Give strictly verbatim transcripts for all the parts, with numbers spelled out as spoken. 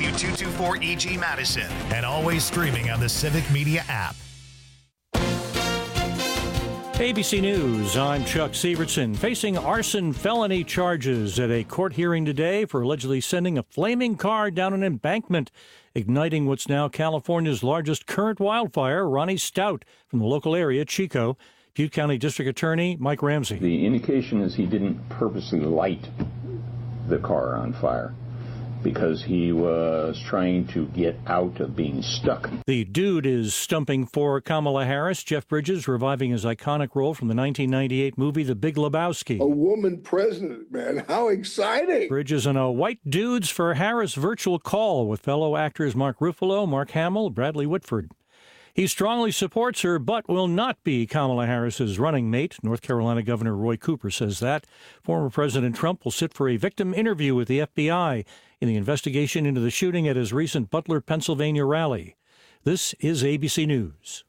W two twenty-four E G Madison, and always streaming on the Civic Media app. A B C News, I'm Chuck Severson. Facing arson felony charges at a court hearing today for allegedly sending a flaming car down an embankment, igniting what's now California's largest current wildfire. Ronnie Stout from the local area, Chico. Butte County District Attorney Mike Ramsey. The indication is he didn't purposely light the car on fire, because he was trying to get out of being stuck. The dude is stumping for Kamala Harris. Jeff Bridges reviving his iconic role from the nineteen ninety-eight movie The Big Lebowski. A woman president, man. How exciting. Bridges and a White Dudes for Harris virtual call with fellow actors Mark Ruffalo, Mark Hamill, Bradley Whitford. He strongly supports her, but will not be Kamala Harris's running mate. North Carolina Governor Roy Cooper says that. Former President Trump will sit for a victim interview with the F B I in the investigation into the shooting at his recent Butler, Pennsylvania rally. This is A B C News.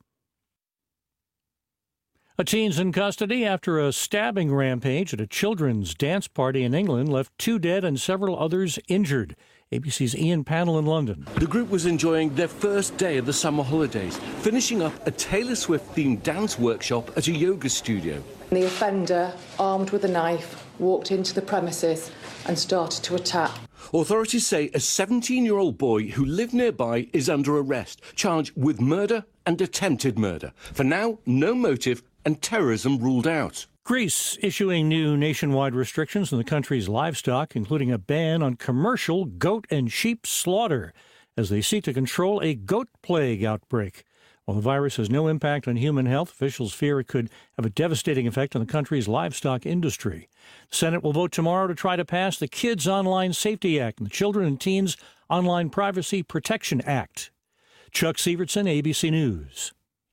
A teen's in custody after a stabbing rampage at a children's dance party in England left two dead and several others injured. A B C's Ian Pannell in London. The group was enjoying their first day of the summer holidays, finishing up a Taylor Swift-themed dance workshop at a yoga studio. The offender, armed with a knife, walked into the premises and started to attack. Authorities say a seventeen-year-old boy who lived nearby is under arrest, charged with murder and attempted murder. For now, no motive and terrorism ruled out. Greece issuing new nationwide restrictions on the country's livestock, including a ban on commercial goat and sheep slaughter, as they seek to control a goat plague outbreak. While the virus has no impact on human health, officials fear it could have a devastating effect on the country's livestock industry. The Senate will vote tomorrow to try to pass the Kids Online Safety Act and the Children and Teens Online Privacy Protection Act. Chuck Severson, A B C News.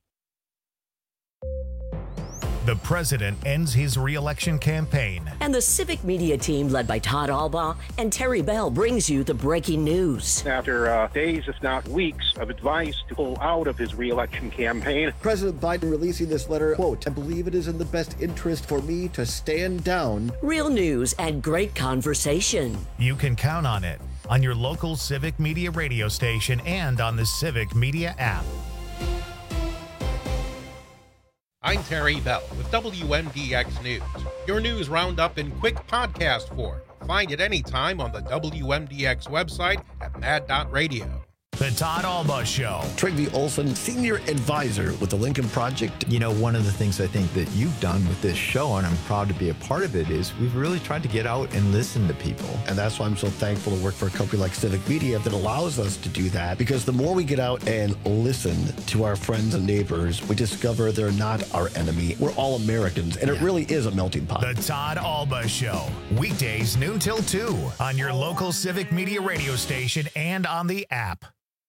The president ends his re-election campaign. And the Civic Media team, led by Todd Albaugh and Terry Bell, brings you the breaking news. After uh, days, if not weeks, of advice to pull out of his re-election campaign. President Biden releasing this letter, quote, I believe it is in the best interest for me to stand down. Real news and great conversation. You can count on it on your local Civic Media radio station and on the Civic Media app. I'm Terry Bell with W M D X News, your news roundup in quick podcast form. Find it anytime on the W M D X website at mad dot radio. The Todd Albaugh Show. Trygve Olson, Senior Advisor with the Lincoln Project. You know, one of the things I think that you've done with this show, and I'm proud to be a part of it, is we've really tried to get out and listen to people. And that's why I'm so thankful to work for a company like Civic Media that allows us to do that. Because the more we get out and listen to our friends and neighbors, we discover they're not our enemy. We're all Americans, and yeah. It really is a melting pot. The Todd Albaugh Show. Weekdays noon till two on your local Civic Media radio station and on the app.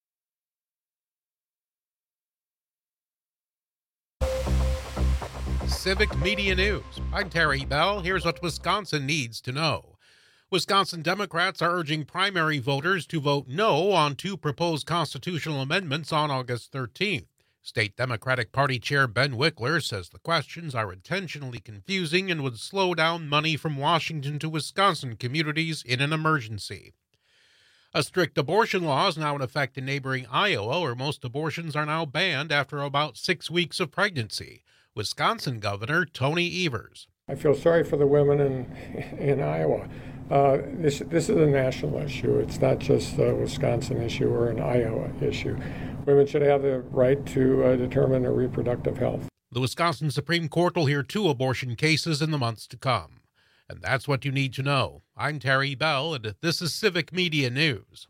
Civic Media News. I'm Terry Bell. Here's what Wisconsin needs to know. Wisconsin Democrats are urging primary voters to vote no on two proposed constitutional amendments on August thirteenth. State Democratic Party Chair Ben Wickler says the questions are intentionally confusing and would slow down money from Washington to Wisconsin communities in an emergency. A strict abortion law is now in effect in neighboring Iowa, where most abortions are now banned after about six weeks of pregnancy. Wisconsin Governor Tony Evers. I feel sorry for the women in in Iowa. Uh, this this is a national issue. It's not just a Wisconsin issue or an Iowa issue. Women should have the right to uh, determine their reproductive health. The Wisconsin Supreme Court will hear two abortion cases in the months to come. And that's what you need to know. I'm Terry Bell, and this is Civic Media News.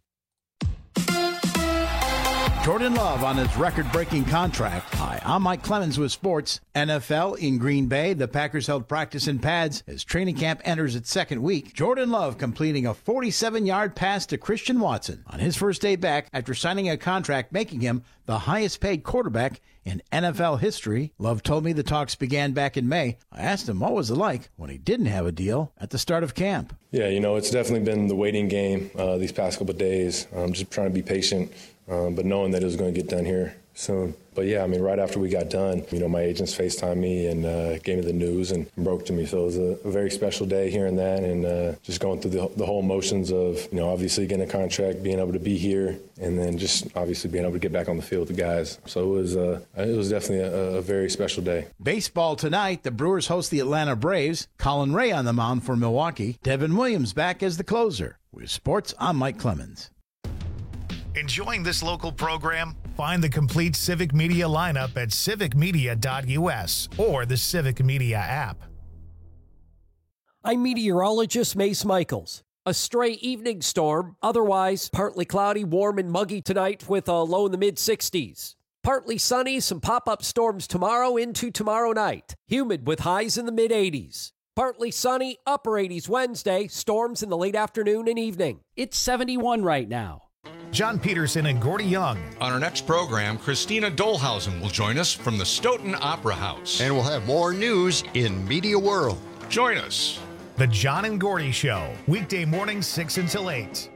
Jordan Love on his record-breaking contract. Hi, I'm Mike Clemens with sports. N F L in Green Bay. The Packers held practice in pads as training camp enters its second week. Jordan Love completing a forty-seven-yard pass to Christian Watson on his first day back after signing a contract making him the highest-paid quarterback in N F L history. Love told me the talks began back in May. I asked him what was it like when he didn't have a deal at the start of camp. Yeah, you know, it's definitely been the waiting game uh, these past couple of days. I'm just trying to be patient. Um, but knowing that it was going to get done here soon. But yeah, I mean, right after we got done, you know, my agents FaceTimed me and uh, gave me the news and broke to me. So it was a, a very special day hearing that and uh, just going through the, the whole motions of, you know, obviously getting a contract, being able to be here, and then just obviously being able to get back on the field with the guys. So it was uh, it was definitely a, a very special day. Baseball tonight, the Brewers host the Atlanta Braves. Colin Ray on the mound for Milwaukee. Devin Williams back as the closer. With sports, I'm Mike Clemens. Enjoying this local program? Find the complete Civic Media lineup at civic media dot u s or the Civic Media app. I'm meteorologist Mace Michaels. A stray evening storm, otherwise partly cloudy, warm and muggy tonight with a low in the mid sixties. Partly sunny, some pop-up storms tomorrow into tomorrow night. Humid with highs in the mid eighties. Partly sunny, upper eighties Wednesday, storms in the late afternoon and evening. It's seventy-one right now. John Peterson and Gordy Young. On our next program, Christina Dolhausen will join us from the Stoughton Opera House. And we'll have more news in Media World. Join us. The John and Gordy Show, weekday mornings six until eight.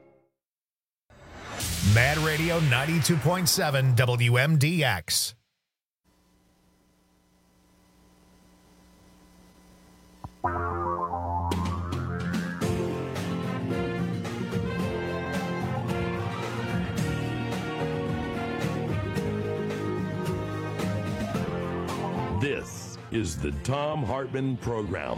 Mad Radio ninety-two point seven W M D X. This is the Thom Hartmann Program.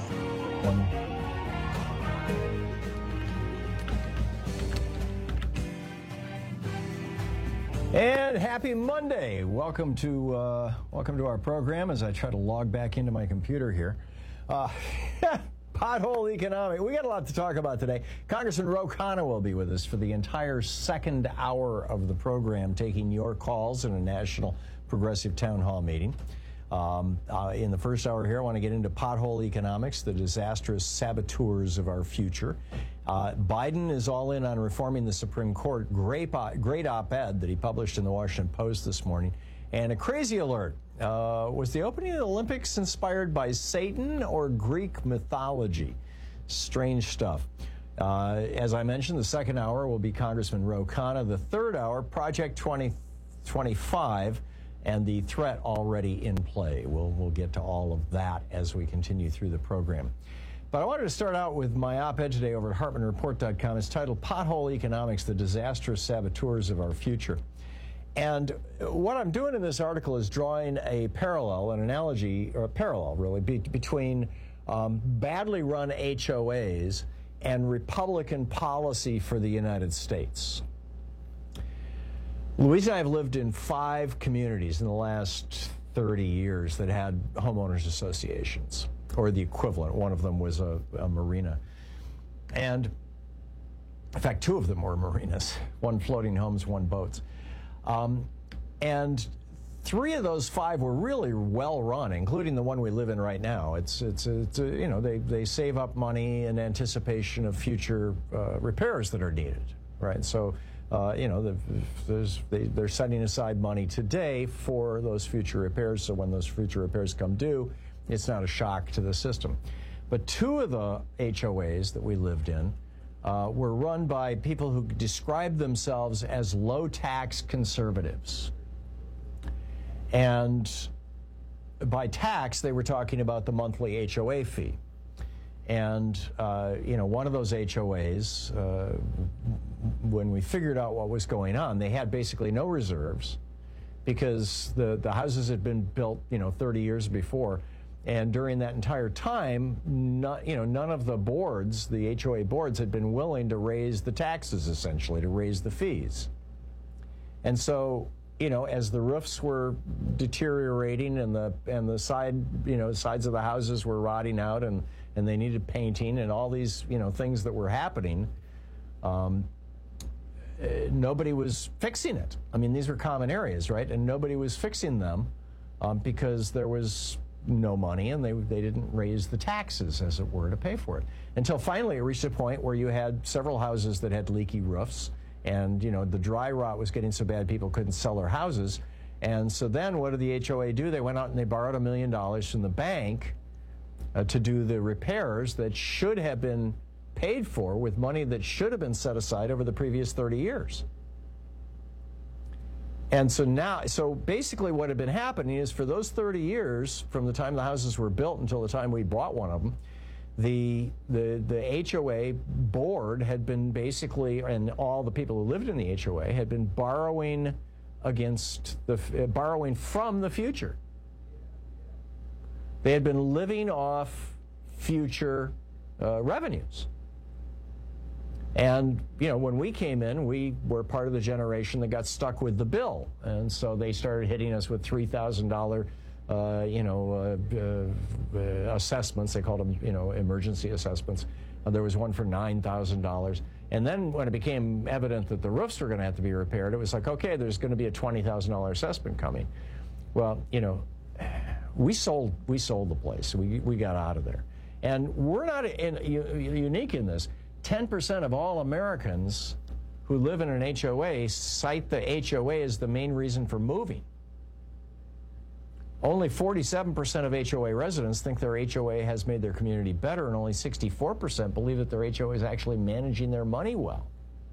And happy Monday! Welcome to uh, welcome to our program. As I try to log back into my computer here, uh, pothole economics. We got a lot to talk about today. Congressman Ro Khanna will be with us for the entire second hour of the program, taking your calls in a national progressive town hall meeting. Um, uh, in the first hour here, I want to get into pothole economics, the disastrous saboteurs of our future. Uh, Biden is all in on reforming the Supreme Court. Great, op- great op-ed that he published in the Washington Post this morning. And a crazy alert. Uh, was the opening of the Olympics inspired by Satan or Greek mythology? Strange stuff. Uh, as I mentioned, the second hour will be Congressman Ro Khanna. The third hour, Project twenty twenty-five. And the threat already in play. We'll, we'll get to all of that as we continue through the program. But I wanted to start out with my op-ed today over at Hartmann Report dot com. It's titled Pothole Economics, the Disastrous Saboteurs of Our Future. And what I'm doing in this article is drawing a parallel, an analogy, or a parallel really, be, between um, badly run H O As and Republican policy for the United States. Louise and I have lived in five communities in the last thirty years that had homeowners associations, or the equivalent. One of them was a, a marina. And in fact, two of them were marinas, one floating homes, one boats. Um, and three of those five were really well run, including the one we live in right now. It's, it's, it's uh, you know, they, they save up money in anticipation of future uh, repairs that are needed, right? So, Uh, you know, the, there's, they, they're setting aside money today for those future repairs, so when those future repairs come due, it's not a shock to the system. But two of the H O As that we lived in uh, were run by people who described themselves as low-tax conservatives. And by tax, they were talking about the monthly H O A fee. And, uh, you know, one of those H O As, uh, when we figured out what was going on, they had basically no reserves because the, the houses had been built, you know, thirty years before. And during that entire time, not, you know, none of the boards, the H O A boards, had been willing to raise the taxes, essentially, to raise the fees. And so, you know, as the roofs were deteriorating and the and the side, you know, sides of the houses were rotting out and, and they needed painting and all these, you know, things that were happening, um, uh, nobody was fixing it. I mean, these were common areas, right? And nobody was fixing them um, because there was no money and they they didn't raise the taxes, as it were, to pay for it. Until finally it reached a point where you had several houses that had leaky roofs. And, you know, the dry rot was getting so bad people couldn't sell their houses. And so then what did the H O A do? They went out and they borrowed a million dollars from the bank uh, to do the repairs that should have been paid for with money that should have been set aside over the previous thirty years. And so now, so basically what had been happening is for those thirty years, from the time the houses were built until the time we bought one of them, the, the, the H O A board had been basically, and all the people who lived in the H O A had been borrowing against the, uh, borrowing from the future. They had been living off future uh, revenues. And, you know, when we came in, we were part of the generation that got stuck with the bill. And so they started hitting us with three thousand dollars, uh, you know, uh, uh, uh, assessments. They called them, you know, emergency assessments. Uh, there was one for nine thousand dollars. And then when it became evident that the roofs were going to have to be repaired, it was like, okay, there's going to be a twenty thousand dollars assessment coming. Well, you know, we sold, we sold the place. We, we got out of there. And we're not in, unique in this. ten percent of all Americans who live in an H O A cite the H O A as the main reason for moving. Only forty-seven percent of H O A residents think their H O A has made their community better, and only sixty-four percent believe that their H O A is actually managing their money well.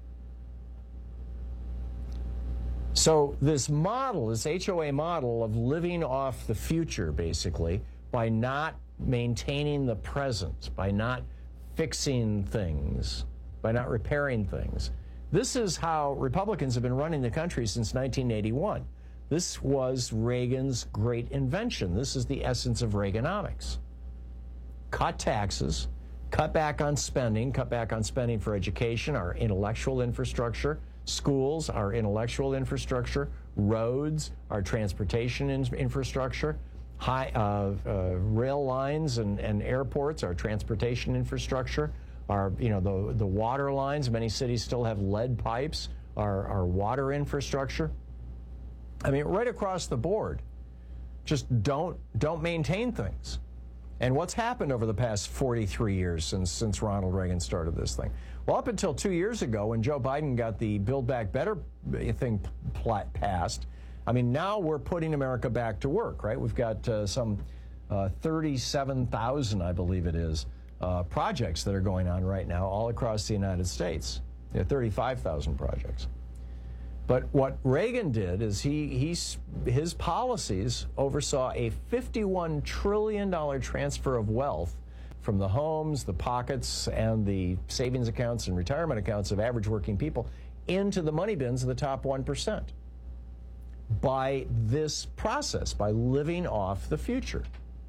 So this model, this H O A model of living off the future, basically, by not maintaining the present, by not fixing things, by not repairing things. This is how Republicans have been running the country since nineteen eighty-one. This was Reagan's great invention. This is the essence of Reaganomics. Cut taxes, cut back on spending, cut back on spending for education, our intellectual infrastructure, schools, our intellectual infrastructure, roads, our transportation in infrastructure, high uh, uh, rail lines and, and airports, our transportation infrastructure, our, you know, the, the water lines. Many cities still have lead pipes, our, our water infrastructure. I mean, right across the board, just don't, don't maintain things. And what's happened over the past forty-three years since, since Ronald Reagan started this thing? Well, up until two years ago, when Joe Biden got the Build Back Better thing passed, I mean, now we're putting America back to work, right? We've got uh, some uh, thirty-seven thousand, I believe it is, uh, projects that are going on right now all across the United States. Yeah, thirty-five thousand projects. But what Reagan did is he, he his policies oversaw a fifty-one trillion dollars transfer of wealth from the homes, the pockets, and the savings accounts and retirement accounts of average working people into the money bins of the top one percent. By this process, by living off the future.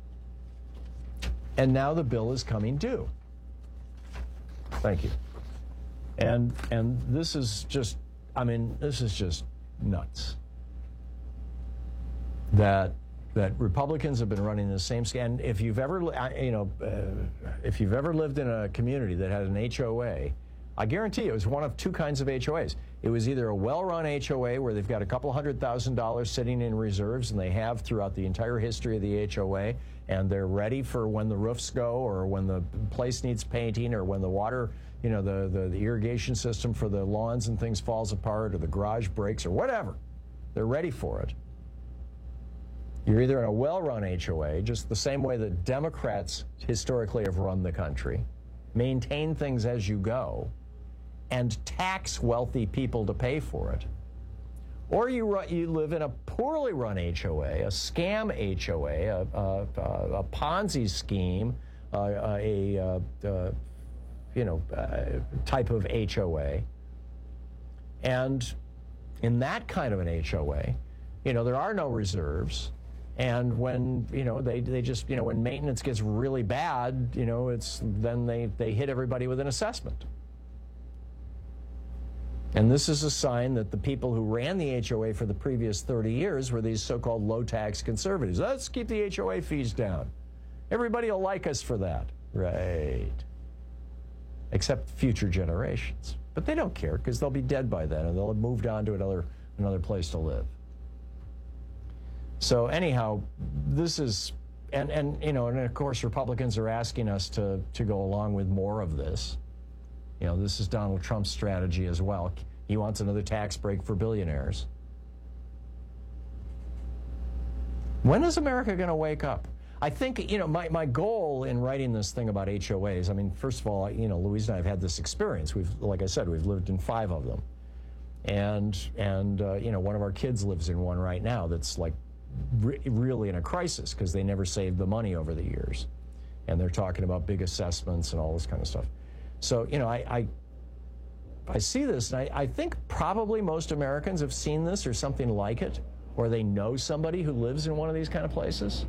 And now the bill is coming due. Thank you. And and this is just, I mean, this is just nuts. That that Republicans have been running the same scam. And if you've ever, you know, uh, if you've ever lived in a community that had an H O A, I guarantee you it was one of two kinds of H O As. It was either a well-run H O A where they've got a couple hundred thousand dollars sitting in reserves, and they have throughout the entire history of the H O A, and they're ready for when the roofs go or when the place needs painting or when the water, you know, the, the, the irrigation system for the lawns and things falls apart or the garage breaks or whatever. They're ready for it. You're either in a well-run H O A, just the same way that Democrats historically have run the country, maintain things as you go, and tax wealthy people to pay for it. Or you, run, you live in a poorly run H O A, a scam H O A, a, a, a Ponzi scheme, uh, a, a, a you know, uh, type of H O A. And in that kind of an H O A, you know, there are no reserves. And when, you know, they, they just, you know, when maintenance gets really bad, you know, it's, then they, they hit everybody with an assessment. And this is a sign that the people who ran the H O A for the previous thirty years were these so-called low-tax conservatives. Let's keep the H O A fees down. Everybody will like us for that. Right. Except future generations. But they don't care because they'll be dead by then and they'll have moved on to another, another place to live. So anyhow, this is, and, and you know, and of course Republicans are asking us to, to go along with more of this. You know, this is Donald Trump's strategy as well. He wants another tax break for billionaires. When is America going to wake up? I think, you know, my, my goal in writing this thing about H O As, I mean, first of all, you know, Louise and I have had this experience. We've, like I said, we've lived in five of them. And, and uh, you know, one of our kids lives in one right now that's like re- really in a crisis because they never saved the money over the years. And they're talking about big assessments and all this kind of stuff. So, you know, I, I, I see this, and I, I think probably most Americans have seen this or something like it, or they know somebody who lives in one of these kind of places.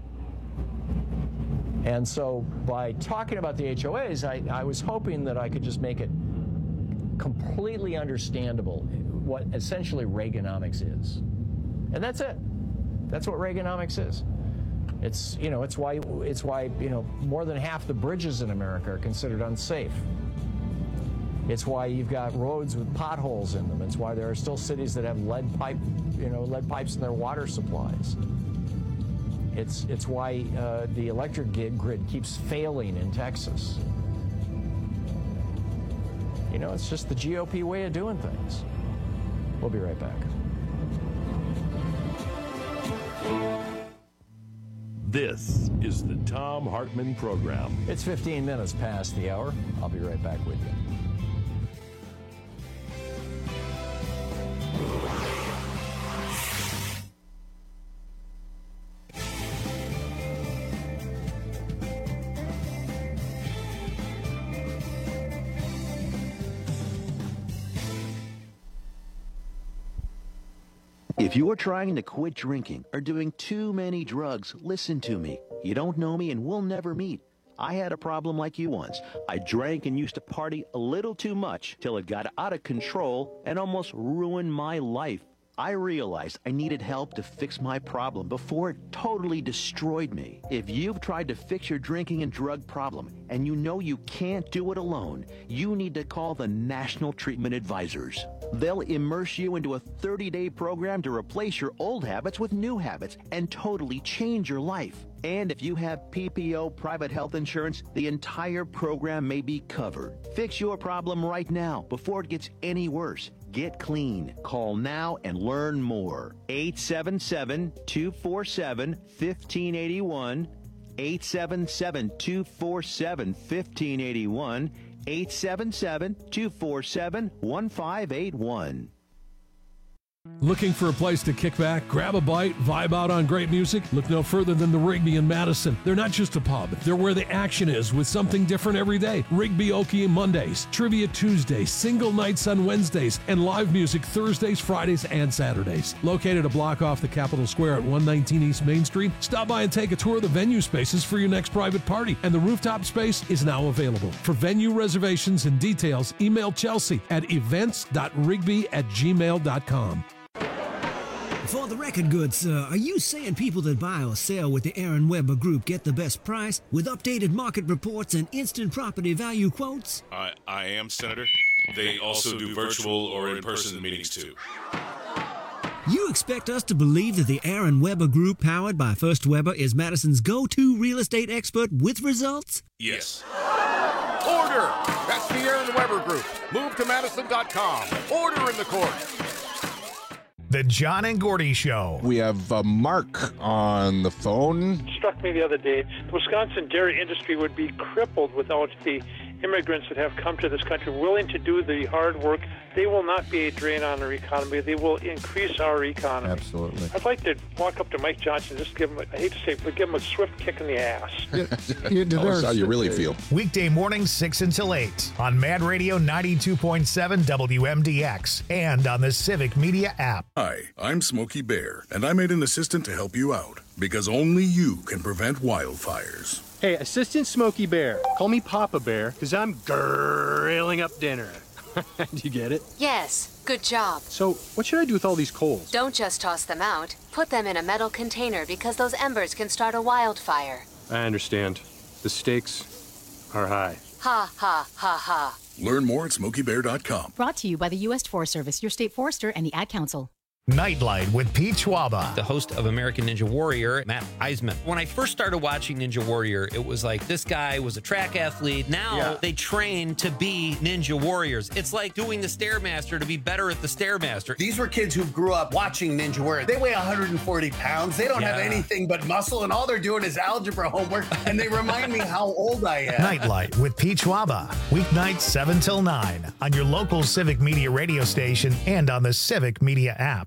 And so by talking about the H O As, I, I was hoping that I could just make it completely understandable what essentially Reaganomics is. And that's it. That's what Reaganomics is. It's, you know, it's why, it's why, you know, more than half the bridges in America are considered unsafe. It's why you've got roads with potholes in them. It's why there are still cities that have lead pipe, you know, lead pipes in their water supplies. It's, it's why uh, the electric grid keeps failing in Texas. You know, it's just the G O P way of doing things. We'll be right back. This is the Thom Hartmann Program. It's fifteen minutes past the hour. I'll be right back with you. If you're trying to quit drinking or doing too many drugs, listen to me. You don't know me and we'll never meet. I had a problem like you once. I drank and used to party a little too much till it got out of control and almost ruined my life. I realized I needed help to fix my problem before it totally destroyed me. If you've tried to fix your drinking and drug problem and you know you can't do it alone, you need to call the National Treatment Advisors. They'll immerse you into a thirty-day program to replace your old habits with new habits and totally change your life. And if you have P P O private health insurance, the entire program may be covered. Fix your problem right now before it gets any worse. Get clean. Call now and learn more. eight seven seven, two four seven, one five eight one. eight seven seven, two four seven, one five eight one. eight seven seven, two four seven, one five eight one. Looking for a place to kick back, grab a bite, vibe out on great music? Look no further than the Rigby in Madison. They're not just a pub, they're where the action is with something different every day. Rigby Okie Mondays, Trivia Tuesdays, single nights on Wednesdays, and live music Thursdays, Fridays, and Saturdays. Located a block off the Capitol Square at one nineteen East Main Street, stop by and take a tour of the venue spaces for your next private party, and the rooftop space is now available. For venue reservations and details, email Chelsea at events dot rigby at gmail dot com. For the record, good sir, are you saying people that buy or sell with the Aaron Weber Group get the best price with updated market reports and instant property value quotes? I, I am, Senator. They also do virtual or in-person meetings, too. You expect us to believe that the Aaron Weber Group, powered by First Weber, is Madison's go-to real estate expert with results? Yes. Order! That's the Aaron Weber Group. Move to Madison dot com. Order in the court. The John and Gordy Show. We have uh, Mark on the phone. It struck me the other day, the Wisconsin dairy industry would be crippled without the immigrants that have come to this country willing to do the hard work. They will not be a drain on our economy. They will increase our economy. Absolutely. I'd like to walk up to Mike Johnson and just give him, I hate to say it, but give him a swift kick in the ass. You Tell us how you really feel. Weekday mornings six until eight on Mad Radio ninety-two point seven W M D X and on the Civic Media app. Hi, I'm Smokey Bear, and I made an assistant to help you out because only you can prevent wildfires. Hey, Assistant Smokey Bear. Call me Papa Bear, because I'm grilling up dinner. Do you get it? Yes, good job. So, what should I do with all these coals? Don't just toss them out. Put them in a metal container because those embers can start a wildfire. I understand. The stakes are high. Ha, ha, ha, ha. Learn more at smokey bear dot com. Brought to you by the U S Forest Service, your state forester, and the Ad Council. Nightlight with Pete Schwaba. The host of American Ninja Warrior, Matt Eisman. When I first started watching Ninja Warrior, it was like this guy was a track athlete. Now yeah. they train to be Ninja Warriors. It's like doing the Stairmaster to be better at the Stairmaster. These were kids who grew up watching Ninja Warrior. They weigh one hundred forty pounds. They don't yeah. have anything but muscle, and all they're doing is algebra homework, and they remind me how old I am. Nightlight with Pete Schwaba. Weeknights seven till nine on your local Civic Media radio station and on the Civic Media app.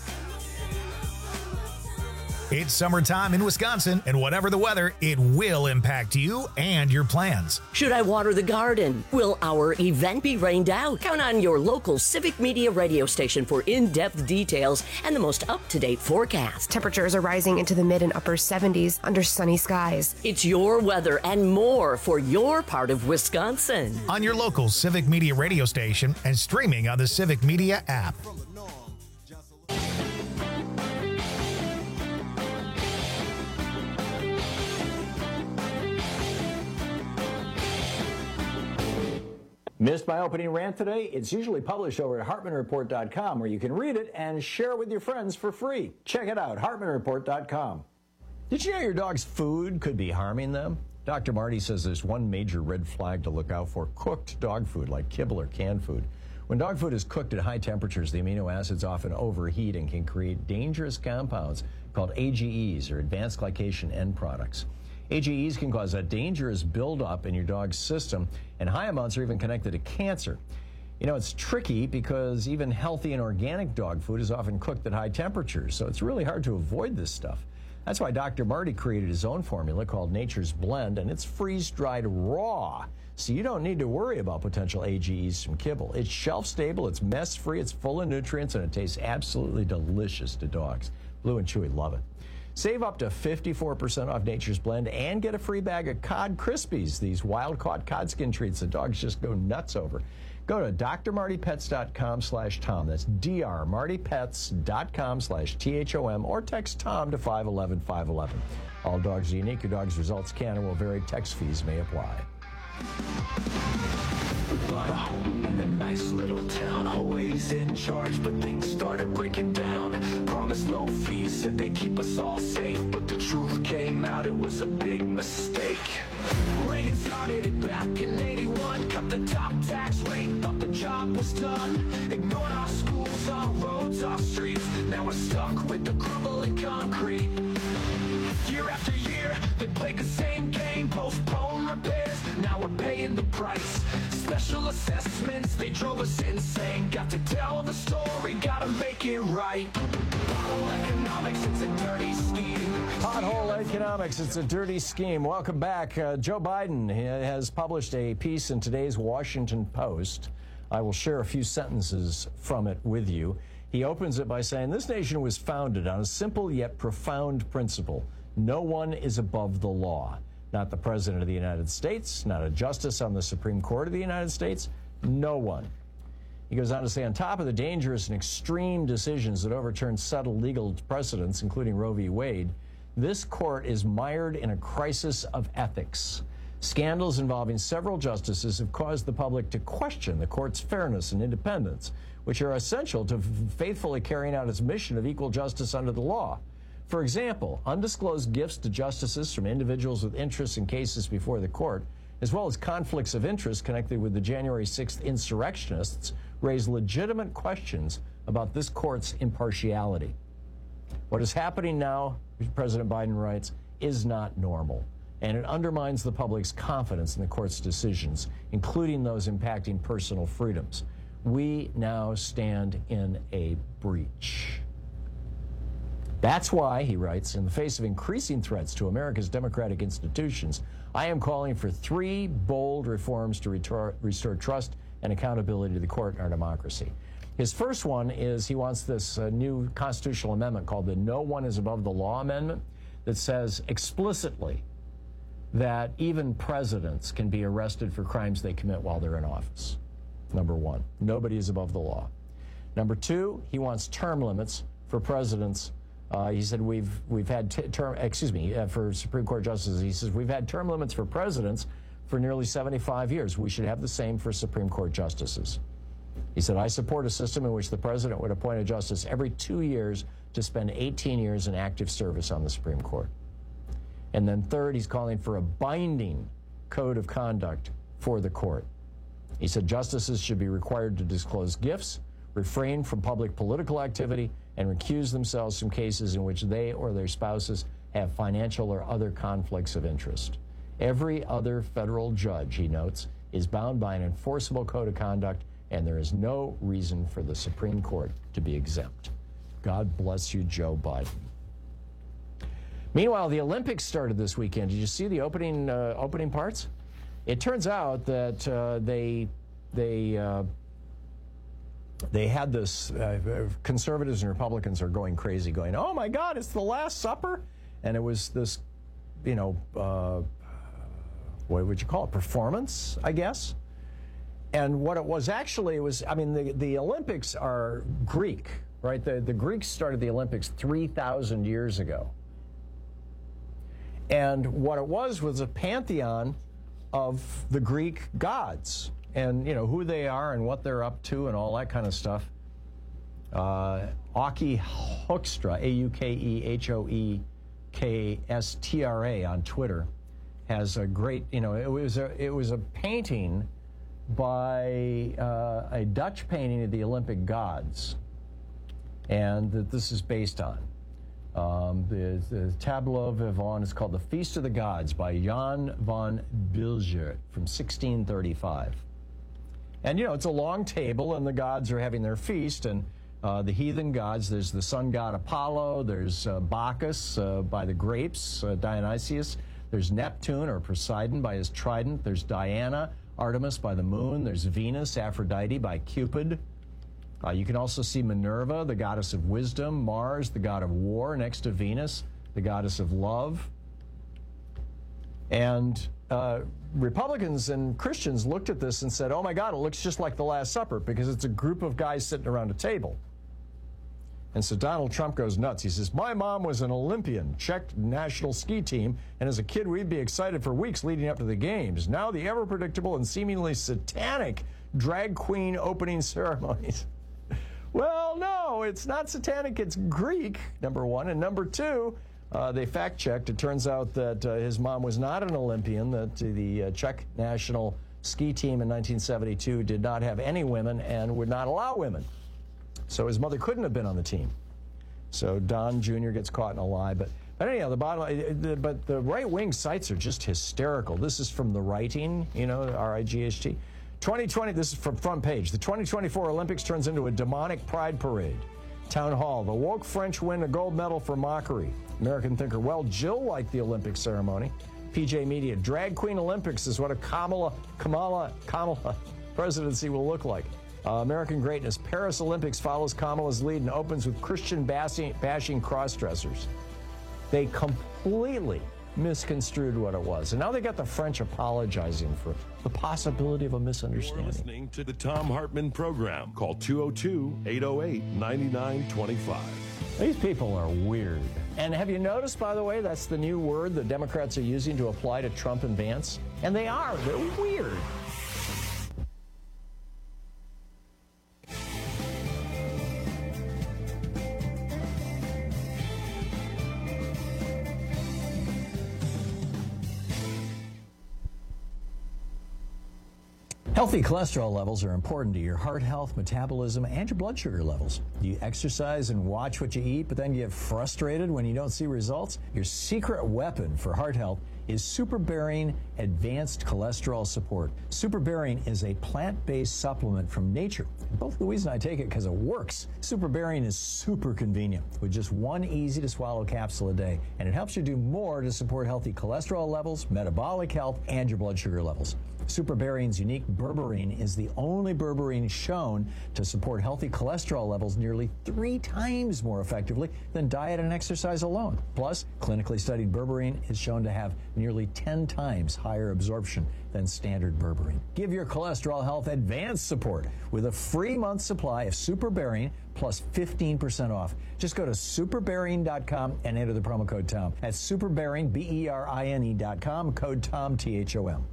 It's summertime in Wisconsin, and whatever the weather, it will impact you and your plans. Should I water the garden? Will our event be rained out? Count on your local Civic Media radio station for in-depth details and the most up-to-date forecast. Temperatures are rising into the mid and upper seventies under sunny skies. It's your weather and more for your part of Wisconsin. On your local Civic Media radio station and streaming on the Civic Media app. Missed my opening rant today? It's usually published over at Hartman Report dot com, where you can read it and share it with your friends for free. Check it out, Hartman Report dot com. Did you know your dog's food could be harming them? Doctor Marty says there's one major red flag to look out for: cooked dog food like kibble or canned food. When dog food is cooked at high temperatures, the amino acids often overheat and can create dangerous compounds called A G Es, or advanced glycation end products. A G Es can cause a dangerous buildup in your dog's system, and high amounts are even connected to cancer. You know, it's tricky because even healthy and organic dog food is often cooked at high temperatures, so it's really hard to avoid this stuff. That's why Doctor Marty created his own formula called Nature's Blend, and it's freeze-dried raw, so you don't need to worry about potential A G Es from kibble. It's shelf-stable, it's mess-free, it's full of nutrients, and it tastes absolutely delicious to dogs. Blue and Chewy love it. Save up to fifty-four percent off Nature's Blend and get a free bag of Cod Krispies, these wild-caught cod skin treats that dogs just go nuts over. Go to D R Marty Pets dot com slash Tom. That's D R Marty Pets dot com slash T H O M, or text Tom to five one one five one one. All dogs are unique. Your dog's results can and will vary. Text fees may apply. In a nice little town, always in charge, but things started breaking down. Promised no fees, said they keep us all safe, but the truth came out, it was a big mistake. Reagan started it back in eighty-one, cut the top tax rate, thought the job was done. Ignored our schools, our roads, our streets. Now we're stuck with the crumbling concrete. Year after year, they play the same game, postpone repairs. Now we're paying the price. Special assessments, they drove us insane. Got to tell the story, gotta make it right. Pothole economics, it's a dirty scheme. Pothole economics, it's a dirty scheme. Welcome back. Uh, Joe Biden has published a piece in today's Washington Post. I will share a few sentences from it with you. He opens it by saying, "This nation was founded on a simple yet profound principle. No one is above the law. Not the President of the United States, not a justice on the Supreme Court of the United States, no one." He goes on to say, on top of the dangerous and extreme decisions that overturn settled legal precedents, including Roe v. Wade, this court is mired in a crisis of ethics. Scandals involving several justices have caused the public to question the court's fairness and independence, which are essential to faithfully carrying out its mission of equal justice under the law. For example, undisclosed gifts to justices from individuals with interests in cases before the court, as well as conflicts of interest connected with the January sixth insurrectionists, raise legitimate questions about this court's impartiality. What is happening now, President Biden writes, is not normal, and it undermines the public's confidence in the court's decisions, including those impacting personal freedoms. We now stand in a breach. That's why, he writes, in the face of increasing threats to America's democratic institutions, I am calling for three bold reforms to restore, restore trust and accountability to the court and our democracy. His first one is he wants this uh, new constitutional amendment called the No One is Above the Law Amendment that says explicitly that even presidents can be arrested for crimes they commit while they're in office. Number one, nobody is above the law. Number two, he wants term limits for presidents. Uh, he said we've we've had t- term, excuse me, uh, for Supreme Court justices. He says we've had term limits for presidents for nearly seventy-five years. We should have the same for Supreme Court justices. He said, I support a system in which the president would appoint a justice every two years to spend eighteen years in active service on the Supreme Court. And then third, he's calling for a binding code of conduct for the court. He said justices should be required to disclose gifts, refrain from public political activity, and recuse themselves from cases in which they or their spouses have financial or other conflicts of interest. Every other federal judge, he notes, is bound by an enforceable code of conduct, and there is no reason for the Supreme Court to be exempt. God bless you, Joe Biden. Meanwhile, the Olympics started this weekend. Did you see the opening uh, opening parts? It turns out that uh, they they uh, they had this. Uh, conservatives and Republicans are going crazy, going, "Oh my God, it's the Last Supper," and it was this, you know, uh, what would you call it? Performance, I guess. And what it was actually was, I mean, the the Olympics are Greek, right? The the Greeks started the Olympics three thousand years ago. And what it was was a pantheon of the Greek gods and, you know, who they are and what they're up to and all that kind of stuff. Uh, Auke Hoekstra, A U K E H O E K S T R A on Twitter, has a great, you know, it was a, it was a painting by uh, a Dutch painting of the Olympic gods, and that this is based on. Um, the, the Tableau Vivant is called The Feast of the Gods by Jan van Bilger from sixteen thirty-five. And, you know, it's a long table, and the gods are having their feast, and uh, the heathen gods, there's the sun god Apollo, there's uh, Bacchus uh, by the grapes, uh, Dionysius, there's Neptune or Poseidon by his trident, there's Diana, Artemis by the moon, there's Venus, Aphrodite by Cupid. Uh, you can also see Minerva, the goddess of wisdom, Mars, the god of war, next to Venus, the goddess of love. And uh, Republicans and Christians looked at this and said, oh my God, it looks just like the Last Supper because it's a group of guys sitting around a table. And so Donald Trump goes nuts. He says, my mom was an Olympian, Czech national ski team, and as a kid we'd be excited for weeks leading up to the games. Now the ever-predictable and seemingly satanic drag queen opening ceremonies. Well, no, it's not satanic, it's Greek, number one. And number two, uh, they fact-checked. It turns out that uh, his mom was not an Olympian, that the uh, Czech national ski team in nineteen seventy-two did not have any women and would not allow women. So his mother couldn't have been on the team. So Don Junior gets caught in a lie. But, but anyhow, the bottom line, the, but the right-wing sites are just hysterical. This is from The Writing, you know, R I G H T. twenty twenty, this is from front page. The twenty twenty-four Olympics turns into a demonic pride parade. Town Hall, the woke French win a gold medal for mockery. American thinker, well, Jill liked the Olympic ceremony. P J Media, drag queen Olympics is what a Kamala, Kamala, Kamala presidency will look like. Uh, American greatness, Paris Olympics follows Kamala's lead and opens with Christian bashing, bashing cross-dressers. They completely misconstrued what it was. And now they got the French apologizing for the possibility of a misunderstanding. You're listening to the Thom Hartmann program. Call two oh two, eight oh eight, nine nine two five. These people are weird. And have you noticed, by the way, that's the new word the Democrats are using to apply to Trump and Vance? And they are. They're weird. Healthy cholesterol levels are important to your heart health, metabolism, and your blood sugar levels. Do you exercise and watch what you eat, but then get frustrated when you don't see results? Your secret weapon for heart health is Superbearing Advanced Cholesterol Support. Superbearing is a plant-based supplement from nature. Both Louise and I take it because it works. Superbearing is super convenient with just one easy-to-swallow capsule a day, and it helps you do more to support healthy cholesterol levels, metabolic health, and your blood sugar levels. Superbearing's unique berberine is the only berberine shown to support healthy cholesterol levels nearly three times more effectively than diet and exercise alone. Plus, clinically studied berberine is shown to have nearly ten times higher absorption than standard berberine. Give your cholesterol health advanced support with a free month supply of Superbearing plus fifteen percent off. Just go to superbearing dot com and enter the promo code TOM. That's superbearing, B E R I N E dot com, code TOM, T H O M.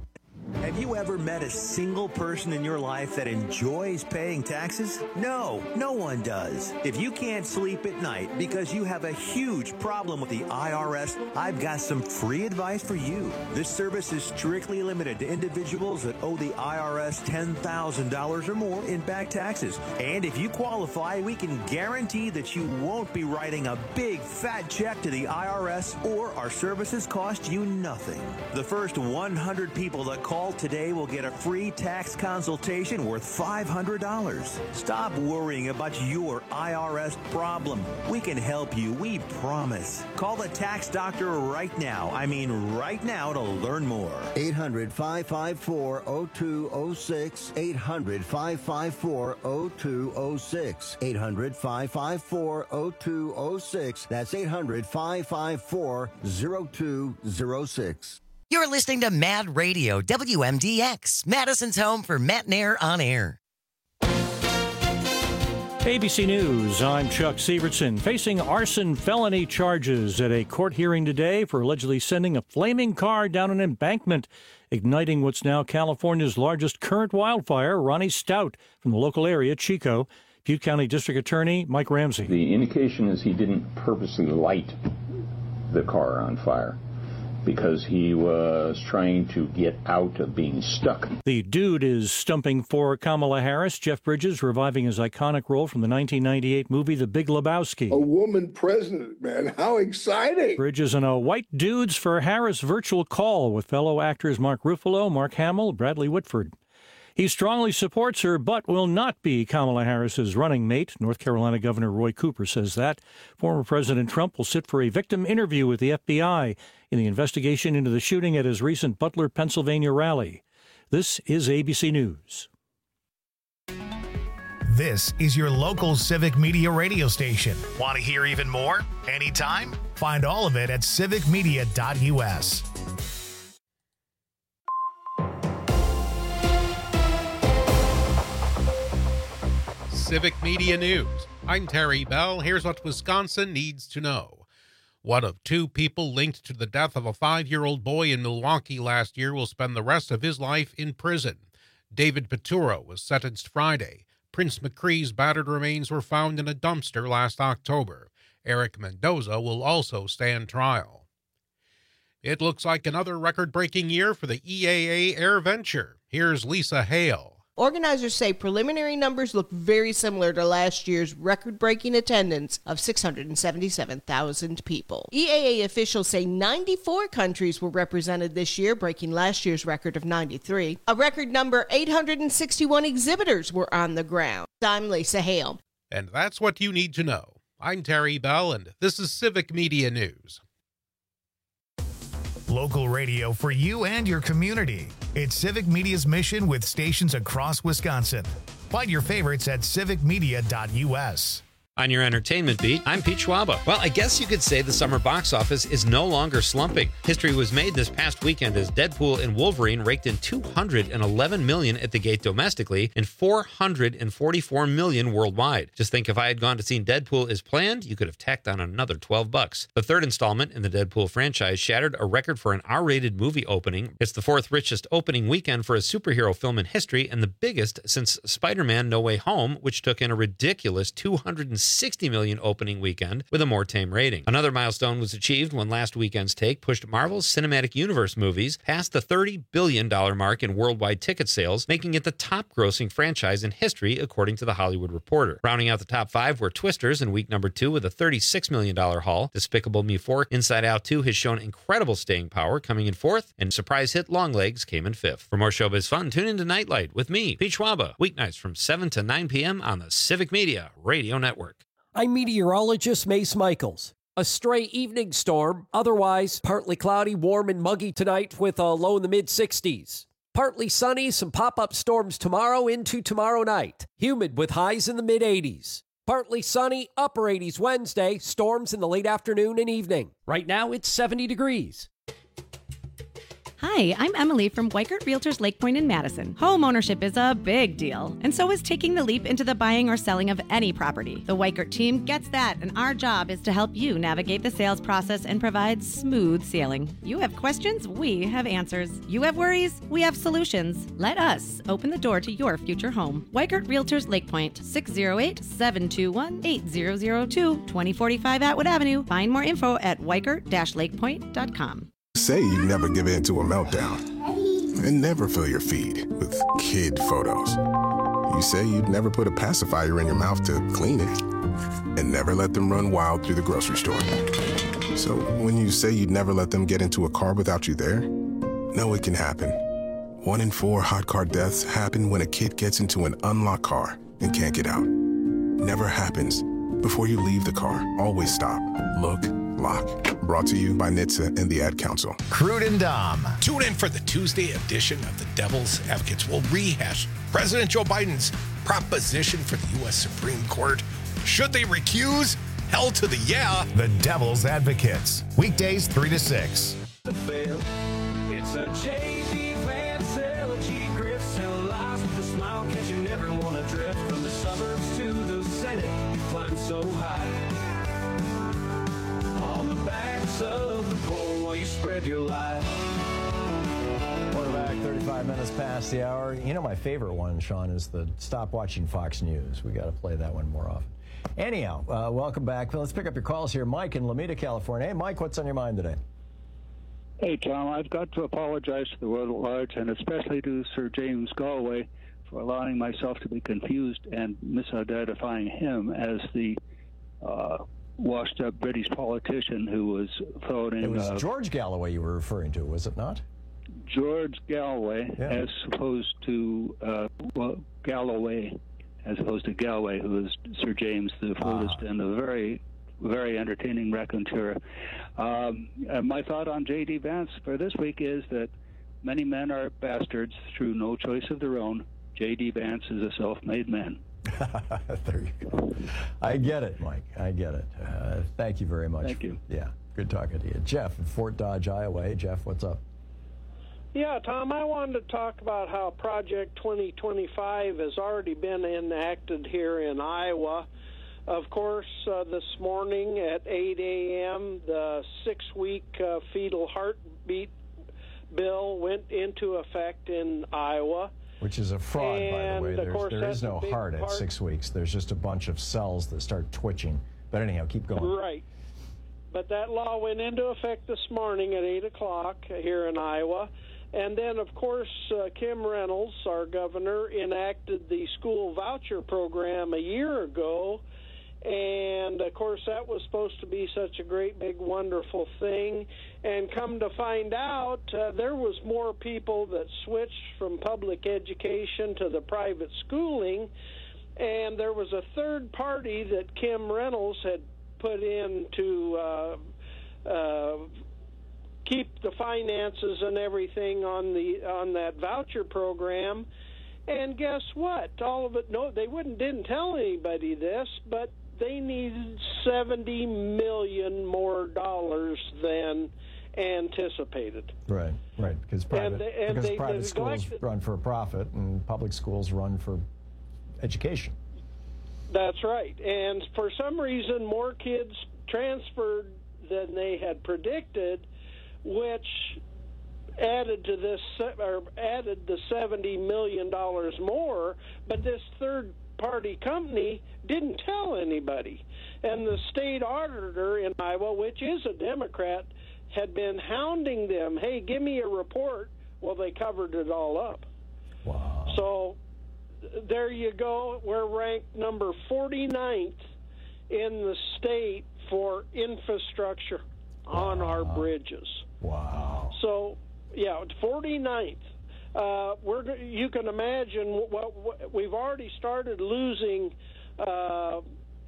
Have you ever met a single person in your life that enjoys paying taxes? No, no one does. If you can't sleep at night because you have a huge problem with the I R S, I've got some free advice for you. This service is strictly limited to individuals that owe the I R S ten thousand dollars or more in back taxes. And if you qualify, we can guarantee that you won't be writing a big fat check to the I R S, or our services cost you nothing. The first one hundred people that call today will get a free tax consultation worth five hundred dollars. Stop worrying about your I R S problem. We can help you, we promise. Call the tax doctor right now. I mean right now to learn more. eight hundred, five five four, oh two oh six. eight hundred, five five four, oh two oh six. eight hundred, five five four, oh two oh six. That's eight hundred, five five four, oh two oh six. You're listening to Mad Radio, W M D X, Madison's home for Matt Nair on air. A B C News, I'm Chuck Severson. Facing arson felony charges at a court hearing today for allegedly sending a flaming car down an embankment, igniting what's now California's largest current wildfire. Ronnie Stout from the local area, Chico. Butte County District Attorney Mike Ramsey. The indication is he didn't purposely light the car on fire, because he was trying to get out of being stuck. The Dude is stumping for Kamala Harris. Jeff Bridges reviving his iconic role from the nineteen ninety-eight movie The Big Lebowski. A woman president, man. How exciting. Bridges in a White Dudes for Harris virtual call with fellow actors Mark Ruffalo, Mark Hamill, Bradley Whitford. He strongly supports her, but will not be Kamala Harris's running mate. North Carolina Governor Roy Cooper says that. Former President Trump will sit for a victim interview with the F B I in the investigation into the shooting at his recent Butler, Pennsylvania rally. This is A B C News. This is your local Civic Media radio station. Want to hear even more? Anytime? Find all of it at civic media dot U S. Civic Media News. I'm Terry Bell. Here's what Wisconsin needs to know. One of two people linked to the death of a five-year-old boy in Milwaukee last year will spend the rest of his life in prison. David Peturo was sentenced Friday. Prince McCree's battered remains were found in a dumpster last October. Eric Mendoza will also stand trial. It looks like another record-breaking year for the E A A Air Venture. Here's Lisa Hale. Organizers say preliminary numbers look very similar to last year's record-breaking attendance of six hundred seventy-seven thousand people. E A A officials say ninety-four countries were represented this year, breaking last year's record of ninety-three. A record number, eight hundred sixty-one exhibitors were on the ground. I'm Lisa Hale. And that's what you need to know. I'm Terry Bell, and this is Civic Media News. Local radio for you and your community. It's Civic Media's mission with stations across Wisconsin. Find your favorites at civic media dot U S. On your entertainment beat, I'm Pete Schwaba. Well, I guess you could say the summer box office is no longer slumping. History was made this past weekend as Deadpool and Wolverine raked in two hundred eleven million dollars at the gate domestically and four hundred forty-four million dollars worldwide. Just think, if I had gone to see Deadpool as planned, you could have tacked on another twelve bucks. The third installment in the Deadpool franchise shattered a record for an R-rated movie opening. It's the fourth richest opening weekend for a superhero film in history and the biggest since Spider-Man No Way Home, which took in a ridiculous two hundred sixty million dollars opening weekend with a more tame rating. Another milestone was achieved when last weekend's take pushed Marvel's Cinematic Universe movies past the thirty billion dollars mark in worldwide ticket sales, making it the top-grossing franchise in history, according to The Hollywood Reporter. Rounding out the top five were Twisters in week number two with a thirty-six million dollars haul. Despicable Me four, Inside Out two has shown incredible staying power, coming in fourth, and surprise hit Longlegs came in fifth. For more showbiz fun, tune into Nightlight with me, Pete Schwaba, weeknights from seven to nine p.m. on the Civic Media Radio Network. I'm meteorologist Mace Michaels. A stray evening storm, otherwise partly cloudy, warm and muggy tonight with a low in the mid-sixties. Partly sunny, some pop-up storms tomorrow into tomorrow night. Humid with highs in the mid-eighties. Partly sunny, upper eighties Wednesday, storms in the late afternoon and evening. Right now it's seventy degrees. Hi, I'm Emily from Weikert Realtors Lake Point in Madison. Home ownership is a big deal, and so is taking the leap into the buying or selling of any property. The Weikert team gets that, and our job is to help you navigate the sales process and provide smooth sailing. You have questions, we have answers. You have worries, we have solutions. Let us open the door to your future home. Weikert Realtors Lake Point, six oh eight, seven two one, eight zero zero two, twenty forty-five Atwood Avenue. Find more info at weikert dash lakepoint dot com. Say you never give in to a meltdown and never fill your feed with kid photos. You say you'd never put a pacifier in your mouth to clean it and never let them run wild through the grocery store. So when you say you'd never let them get into a car without you there, know it can happen. One in four hot car deaths happen when a kid gets into an unlocked car and can't get out. Never happens. Before you leave the car, always stop, look, lock. Brought to you by N H T S A and the Ad Council. Crude and Dom. Tune in for the Tuesday edition of the Devil's Advocates. We'll rehash President Joe Biden's proposition for the U S Supreme Court. Should they recuse? Hell to the yeah. The Devil's Advocates. Weekdays three to six. It's a J D Vance elegy, grits and lies with a smile, cause you never want to drift from the suburbs to the Senate. Climb so high on the backs of the pole while you spread your lies. We're back, thirty-five minutes past the hour. You know, my favorite one, Sean, is the stop watching Fox News. We got to play that one more often. Anyhow, uh, welcome back. Let's pick up your calls here. Mike in Lomita, California. Hey, Mike, what's on your mind today? Hey, Tom, I've got to apologize to the world at large, and especially to Sir James Galway, for allowing myself to be confused and misidentifying him as the uh, washed-up British politician who was thrown in... It was uh, George Galloway you were referring to, was it not? George Galloway, Yeah. as opposed to uh, well, Galloway, as opposed to Galway, who was Sir James, the flutist, Ah. and a very, very entertaining raconteur. Um, and my thought on J D. Vance for this week is that many men are bastards through no choice of their own. J D. Vance is a self-made man. There you go. I get it, Mike. I get it. Uh, thank you very much. Thank you. Yeah, good talking to you. Jeff in Fort Dodge, Iowa. Hey, Jeff, what's up? Yeah, Tom, I wanted to talk about how Project twenty twenty-five has already been enacted here in Iowa. Of course, uh, this morning at eight a.m., the six-week uh, fetal heartbeat bill went into effect in Iowa. Which is a fraud, And, by the way. of There's, course, there that's is a no big heart at part- six weeks. There's just a bunch of cells that start twitching. But anyhow, keep going. Right. But that law went into effect this morning at eight o'clock here in Iowa. And then, of course, uh, Kim Reynolds, our governor, enacted the school voucher program a year ago. And, of course, that was supposed to be such a great, big, wonderful thing. And come to find out, uh, there was more people that switched from public education to the private schooling. And there was a third party that Kim Reynolds had put in to uh, uh, keep the finances and everything on the on that voucher program. And guess what? All of it, no, they wouldn't didn't tell anybody this, but they needed seventy million more dollars than anticipated. Right, right. Because private, And they- and because they- private they schools neglected- run for a profit and public schools run for education. That's right. And for some reason, more kids transferred than they had predicted, which added to this, or added the seventy million dollars more. But this third-party company didn't tell anybody. And the state auditor in Iowa, which is a Democrat, had been hounding them, hey, give me a report. Well, they covered it all up. Wow. So there you go. We're ranked number forty-ninth in the state for infrastructure on our bridges. Wow. So, yeah, forty-ninth. Uh, we're go- you can imagine what, what we've already started losing uh,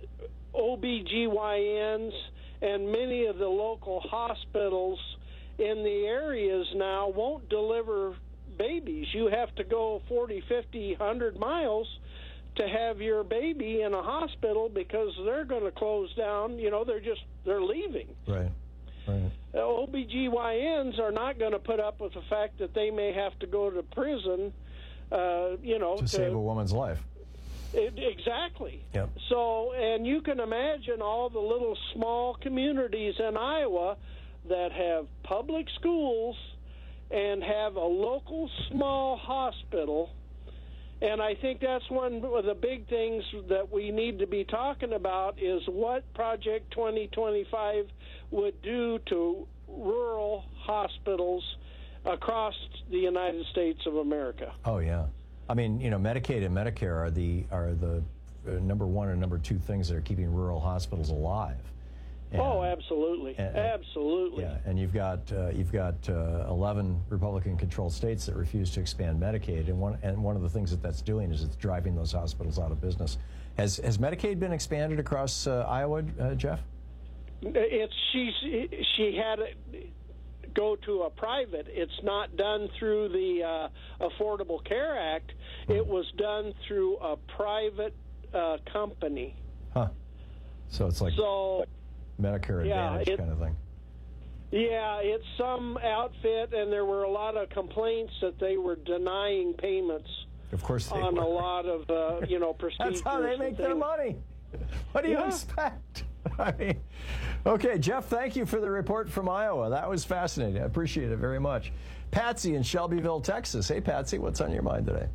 O B G Y Ns, and many of the local hospitals in the areas now won't deliver babies. You have to go forty, fifty, one hundred miles to have your baby in a hospital because they're going to close down. You know, they're just, they're leaving. Right, right. uh, O B G Y Ns are not going to put up with the fact that they may have to go to prison, uh, you know, to, to save a woman's life. It, exactly. Yep. So, and you can imagine all the little small communities in Iowa that have public schools and have a local small hospital. And I think that's one of the big things that we need to be talking about is what Project twenty twenty-five would do to rural hospitals across the United States of America. Oh, yeah. I mean, you know, Medicaid and Medicare are the are the uh, number one and number two things that are keeping rural hospitals alive. And, oh, absolutely, and, absolutely. Yeah, and you've got uh, you've got uh, eleven Republican-controlled states that refuse to expand Medicaid, and one and one of the things that that's doing is it's driving those hospitals out of business. Has has Medicaid been expanded across uh, Iowa, uh, Jeff? It's she's she had it go to a private. It's not done through the uh, Affordable Care Act. It was done through a private uh, company. Huh. So it's like so, Medicare yeah, Advantage it, kind of thing. Yeah, it's some outfit, and there were a lot of complaints that they were denying payments. Of course they on were. a lot of uh, you know procedures. That's how they make their money. What do you Yeah. expect? I mean, okay, Jeff, thank you for the report from Iowa. That was fascinating. I appreciate it very much. Patsy in Shelbyville, Texas. Hey, Patsy, what's on your mind today?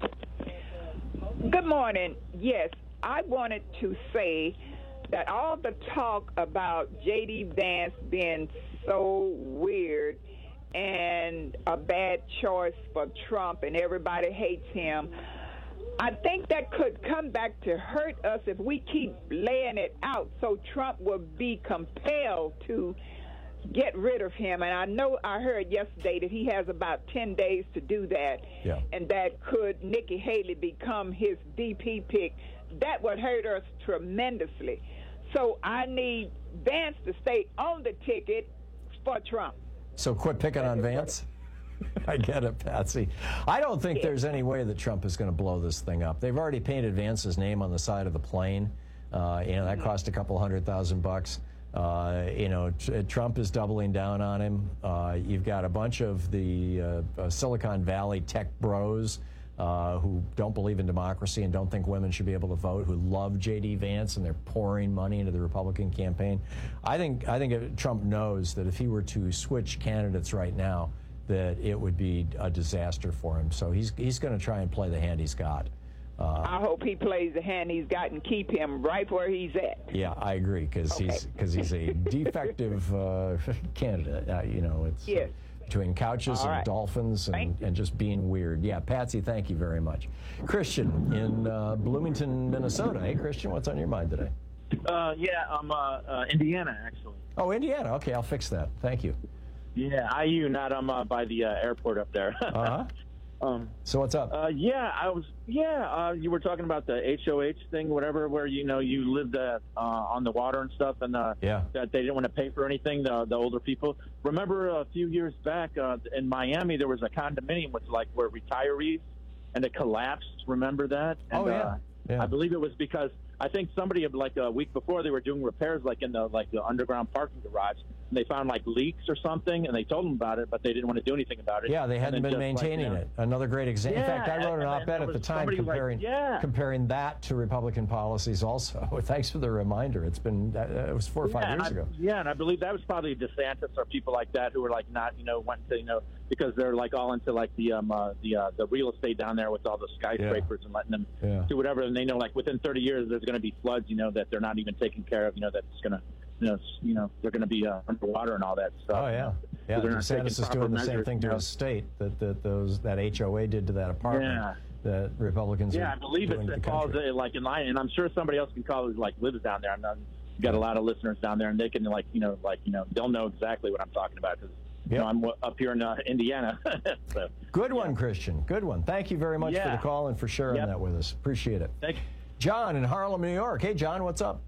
Good morning. Yes, I wanted to say that all the talk about J D. Vance being so weird and a bad choice for Trump and everybody hates him, I think that could come back to hurt us if we keep laying it out so Trump will be compelled to get rid of him. And I know I heard yesterday that he has about ten days to do that, yeah. and that could Nikki Haley become his D P pick. That would hurt us tremendously. So I need Vance to stay on the ticket for Trump. So quit picking on Vance? I get it, Patsy. I don't think there's any way that Trump is going to blow this thing up. They've already painted Vance's name on the side of the plane. Uh, you know, that cost a couple hundred thousand bucks. Uh, you know, t- Trump is doubling down on him. Uh, you've got a bunch of the uh, uh, Silicon Valley tech bros uh, who don't believe in democracy and don't think women should be able to vote, who love J D. Vance, and they're pouring money into the Republican campaign. I think I think if Trump knows that if he were to switch candidates right now, that it would be a disaster for him. So he's he's going to try and play the hand he's got. Uh, I hope he plays the hand he's got and keep him right where he's at. Yeah, I agree, because Okay. he's because he's a defective uh, candidate. Uh, you know, it's Yes. between couches All and right. dolphins and, and just being weird. Yeah, Patsy, thank you very much. Christian in uh, Bloomington, Minnesota. Hey, Christian, what's on your mind today? Uh, yeah, I'm uh, uh, Indiana, actually. Oh, Indiana. Okay, I'll fix that. Thank you. Yeah, I U, not I'm uh, by the uh, airport up there. Uh-huh. um, so what's up? Uh, yeah, I was. Yeah, uh, you were talking about the H O H thing, whatever, where you know you lived uh, uh, on the water and stuff, and uh, yeah. that they didn't want to pay for anything. The the older people. Remember a few years back uh, in Miami, there was a condominium with like where retirees, and it collapsed. Remember that? And, Oh, yeah. Uh, Yeah. I believe it was because I think somebody like a week before they were doing repairs like in the like the underground parking garage, and they found like leaks or something, and they told them about it, but they didn't want to do anything about it. Yeah, they And hadn't then been just, like, maintaining you know, it. Another great example. In Yeah, fact, I wrote an and then op-ed there at the was time somebody like- comparing yeah. comparing that to Republican policies. Also, thanks for the reminder. It's been uh, it was four or five yeah, and years I, ago. Yeah, and I believe that was probably DeSantis or people like that who were like not, you know, wanting to, you know, because they're like all into like the um uh, the uh, the real estate down there with all the skyscrapers and letting them Yeah. do whatever, and they know like within thirty years there's going to be floods, you know, that they're not even taking care of, you know, that's going to, you know, s- you know, they're going to be uh, underwater and all that stuff. Oh yeah, yeah. So they're not taking DeSantis is proper doing the same measures, thing to you know. his state that that those that H O A did to that apartment. Yeah. That Republicans Yeah, are I believe doing it's, to it the falls country. uh, like in line, and I'm sure somebody else can call who like lives down there. I'm not, got a lot of listeners down there, and they can like you know like you know they'll know exactly what I'm talking about because you Yep. know I'm w- up here in uh, Indiana. so, Good one, Christian. Good one. Thank you very much for Yeah. the call and for sharing Yep. that with us. Appreciate it. Thank you. John in Harlem, New York. Hey, John, what's up?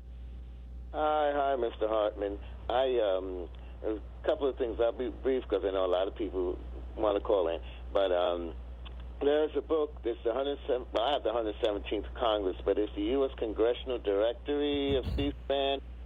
Hi, hi, Mister Hartman. I um, a couple of things. I'll be brief because I know a lot of people want to call in. But um, there's a book. It's the one hundred seven. Well, I have the one hundred seventeenth Congress, but it's the U S Congressional Directory of C-SPAN,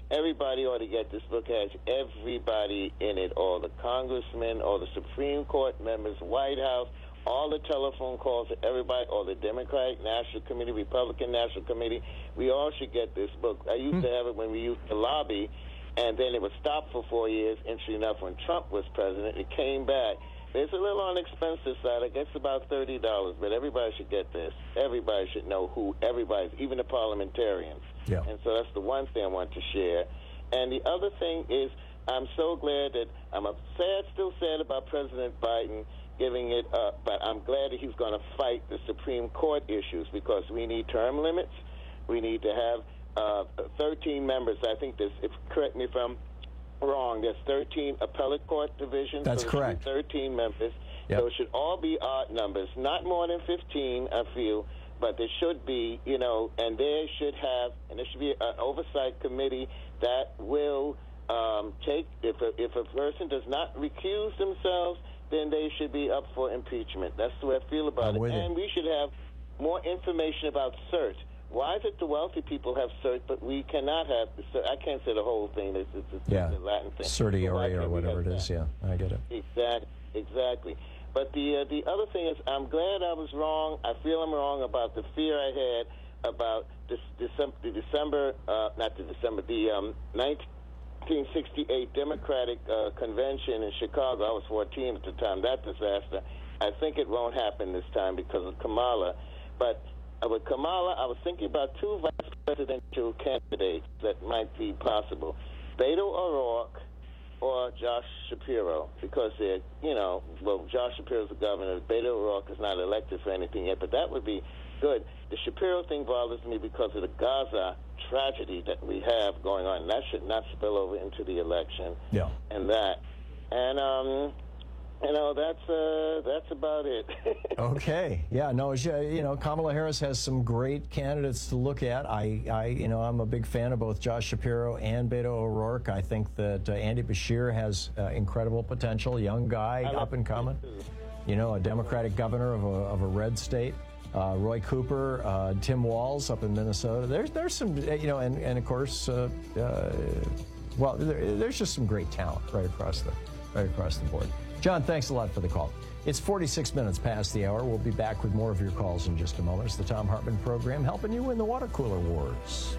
Everybody ought to get this book. It has everybody in it, all the congressmen, all the Supreme Court members, White House, all the telephone calls to everybody, all the Democratic National Committee, Republican National Committee. We all should get this book. I used mm. to have it when we used to lobby, and then it was stopped for four years. Interesting enough, when Trump was president, it came back. It's a little on the expensive side. I guess about thirty dollars, but everybody should get this. Everybody should know who everybody is, even the parliamentarians. Yeah. And so that's the one thing I want to share. And the other thing is, I'm so glad that I'm sad, still sad about President Biden giving it up, but I'm glad that he's going to fight the Supreme Court issues, because we need term limits. We need to have uh, thirteen members. I think this, if correct me if I'm wrong, there's thirteen appellate court divisions. That's so correct. thirteen members. Yep. So it should all be odd numbers, not more than fifteen, I feel, but there should be, you know, and they should have, and there should be an oversight committee that will um, take, if a, if a person does not recuse themselves, then they should be up for impeachment. That's the way I feel about I'm it. with you. And we should have more information about cert. Why is it the wealthy people have cert, but we cannot have cert? I can't say the whole thing. It's, it's, it's Yeah. the Latin thing. Certiorari So why or can't we whatever have it is. that? Yeah, I get it. Exactly, exactly. But the uh, the other thing is, I'm glad I was wrong. I feel I'm wrong about the fear I had about this December, the December, uh, not the December, the um, nineteen sixty-eight Democratic uh, Convention in Chicago. I was fourteen at the time. That disaster. I think it won't happen this time because of Kamala. But uh, with Kamala, I was thinking about two vice presidential candidates that might be possible: Beto O'Rourke or Josh Shapiro, because they're, you know, well, Josh Shapiro's the governor. Beto O'Rourke is not elected for anything yet, but that would be good. The Shapiro thing bothers me because of the Gaza tragedy that we have going on. That should not spill over into the election. Yeah. And that. And, um, you know, that's uh, that's about it. Okay. Yeah. No. You know, Kamala Harris has some great candidates to look at. I, I, you know, I'm a big fan of both Josh Shapiro and Beto O'Rourke. I think that uh, Andy Beshear has uh, incredible potential. Young guy, up and coming. You know, a Democratic governor of a of a red state. Uh, Roy Cooper, uh, Tim Walz up in Minnesota. There's there's some, you know, and and of course, uh, uh, well, there, there's just some great talent right across the right across the board. John, thanks a lot for the call. It's forty-six minutes past the hour. We'll be back with more of your calls in just a moment. It's the Thom Hartmann Program, helping you win the water cooler wars.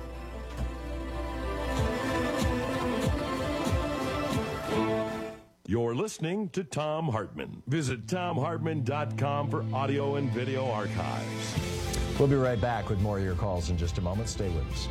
You're listening to Thom Hartmann. Visit Thom Hartmann dot com for audio and video archives. We'll be right back with more of your calls in just a moment. Stay with us.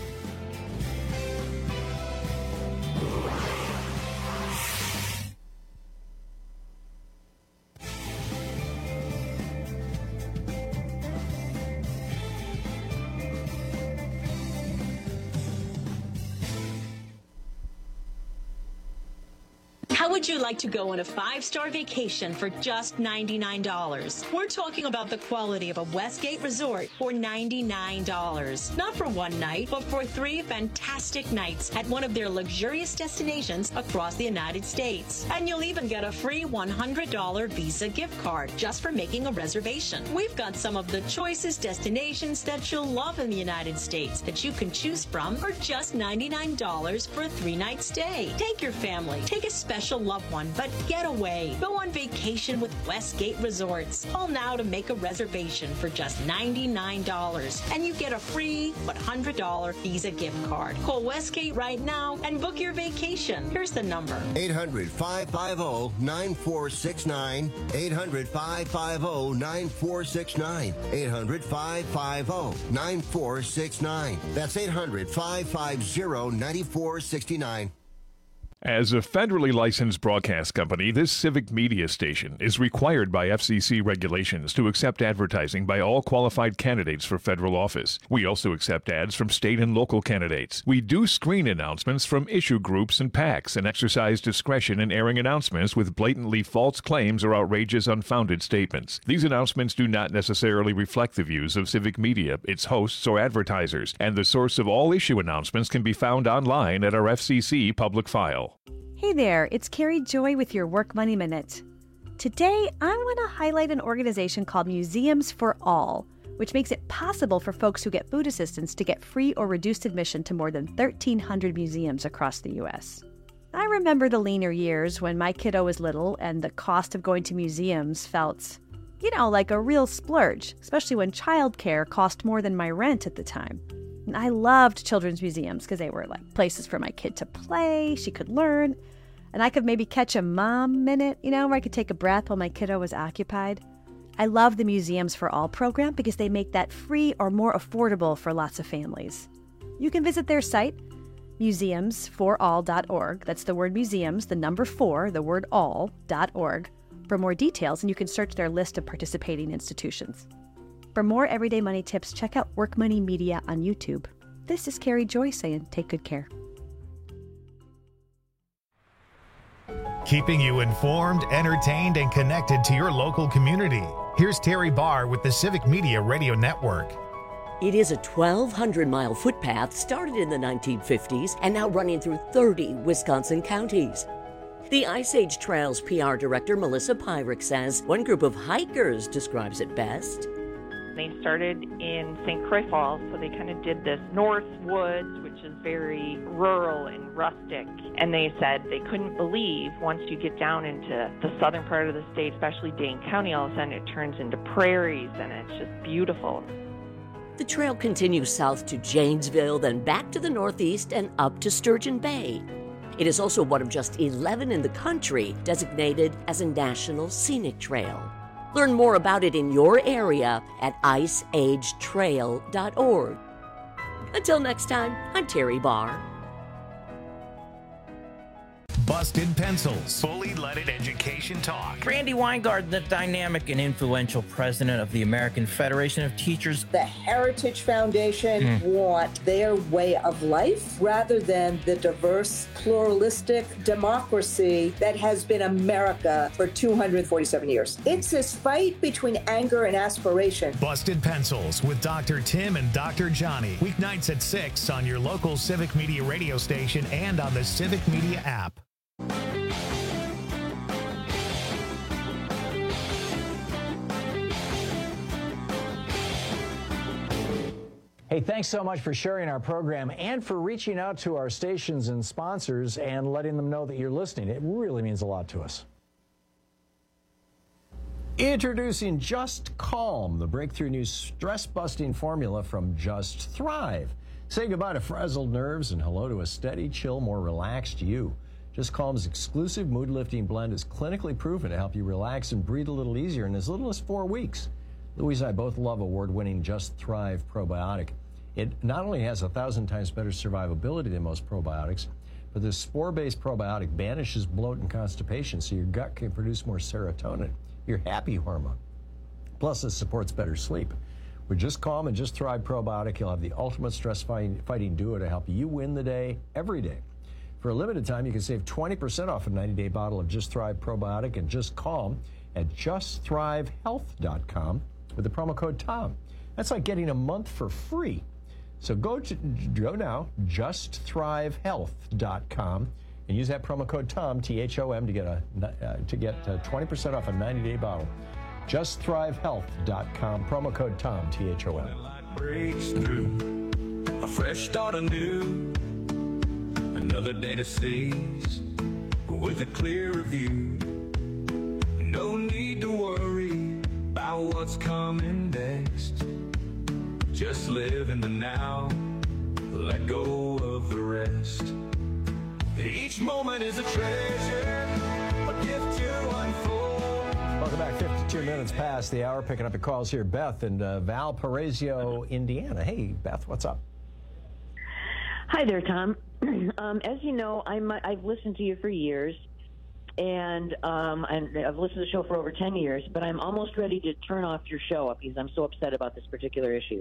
How would you like to go on a five-star vacation for just ninety-nine dollars? We're talking about the quality of a Westgate resort for ninety-nine dollars. Not for one night, but for three fantastic nights at one of their luxurious destinations across the United States. And you'll even get a free one hundred dollars Visa gift card just for making a reservation. We've got some of the choicest destinations that you'll love in the United States that you can choose from for just ninety-nine dollars for a three-night stay. Take your family. Take a special loved one, but get away. Go on vacation with Westgate Resorts. Call now to make a reservation for just ninety-nine dollars, and you get a free one hundred dollars Visa gift card. Call Westgate right now and book your vacation. Here's the number. eight hundred, five five zero, nine four six nine. eight hundred, five five zero, nine four six nine. eight hundred, five five zero, nine four six nine. That's eight hundred, five five zero, nine four six nine. As a federally licensed broadcast company, this civic media station is required by F C C regulations to accept advertising by all qualified candidates for federal office. We also accept ads from state and local candidates. We do screen announcements from issue groups and PACs and exercise discretion in airing announcements with blatantly false claims or outrageous, unfounded statements. These announcements do not necessarily reflect the views of civic media, its hosts, or advertisers, and the source of all issue announcements can be found online at our F C C public file. Hey there, it's Carrie Joy with your Work Money Minute. Today, I want to highlight an organization called Museums for All, which makes it possible for folks who get food assistance to get free or reduced admission to more than thirteen hundred museums across the U S. I remember the leaner years when my kiddo was little and the cost of going to museums felt, you know, like a real splurge, especially when childcare cost more than my rent at the time. And I loved children's museums because they were like places for my kid to play, she could learn, and I could maybe catch a mom minute, you know, where I could take a breath while my kiddo was occupied. I love the Museums for All program because they make that free or more affordable for lots of families. You can visit their site, museums for all dot org. That's the word museums, the number four, the word all, dot org, for more details, and you can search their list of participating institutions. For more Everyday Money tips, check out Work Money Media on YouTube. This is Carrie Joy saying take good care. Keeping you informed, entertained, and connected to your local community. Here's Terry Barr with the Civic Media Radio Network. It is a twelve hundred mile footpath started in the nineteen fifties and now running through thirty Wisconsin counties. The Ice Age Trails P R director Melissa Pyrick says one group of hikers describes it best. They started in Saint Croix Falls, so they kind of did this North Woods, which is very rural and rustic. And they said they couldn't believe once you get down into the southern part of the state, especially Dane County, all of a sudden it turns into prairies and it's just beautiful. The trail continues south to Janesville, then back to the northeast and up to Sturgeon Bay. It is also one of just eleven in the country designated as a National Scenic Trail. Learn more about it in your area at ice age trail dot org. Until next time, I'm Terry Barr. Busted Pencils. Fully leaded education talk. Randy Weingard, the dynamic and influential president of the American Federation of Teachers. The Heritage Foundation mm. want their way of life rather than the diverse, pluralistic democracy that has been America for two hundred forty-seven years. It's this fight between anger and aspiration. Busted Pencils with Doctor Tim and Doctor Johnny. Weeknights at six on your local Civic Media radio station and on the Civic Media app. Hey, thanks so much for sharing our program and for reaching out to our stations and sponsors and letting them know that you're listening. It really means a lot to us. Introducing Just Calm, the breakthrough new stress-busting formula from Just Thrive. Say goodbye to frazzled nerves and hello to a steady, chill, more relaxed you. Just Calm's exclusive mood-lifting blend is clinically proven to help you relax and breathe a little easier in as little as four weeks. Louise and I both love award-winning Just Thrive probiotic. It not only has a thousand times better survivability than most probiotics, but this spore-based probiotic banishes bloat and constipation so your gut can produce more serotonin, your happy hormone. Plus, it supports better sleep. With Just Calm and Just Thrive probiotic, you'll have the ultimate stress-fighting duo to help you win the day every day. For a limited time, you can save twenty percent off a ninety-day bottle of Just Thrive probiotic and Just Calm at just thrive health dot com with the promo code Tom. That's like getting a month for free. So go to go now, just thrive health dot com, and use that promo code Tom, T H O M, to get a uh, to get uh, twenty percent off a ninety-day bottle. just thrive health dot com, promo code Tom, T H O M. Breaks through, a fresh start anew. Another day to seize with a clearer view. No need to worry about what's coming next. Just live in the now, let go of the rest. Each moment is a treasure, a gift to unfold. Welcome back. fifty-two minutes past the hour. Picking up the calls here. Beth in uh, Valparaiso, Indiana. Hey, Beth, what's up? Hi there, Tom. Um, as you know, I'm, I've listened to you for years, and, um, and I've listened to the show for over ten years, but I'm almost ready to turn off your show up because I'm so upset about this particular issue.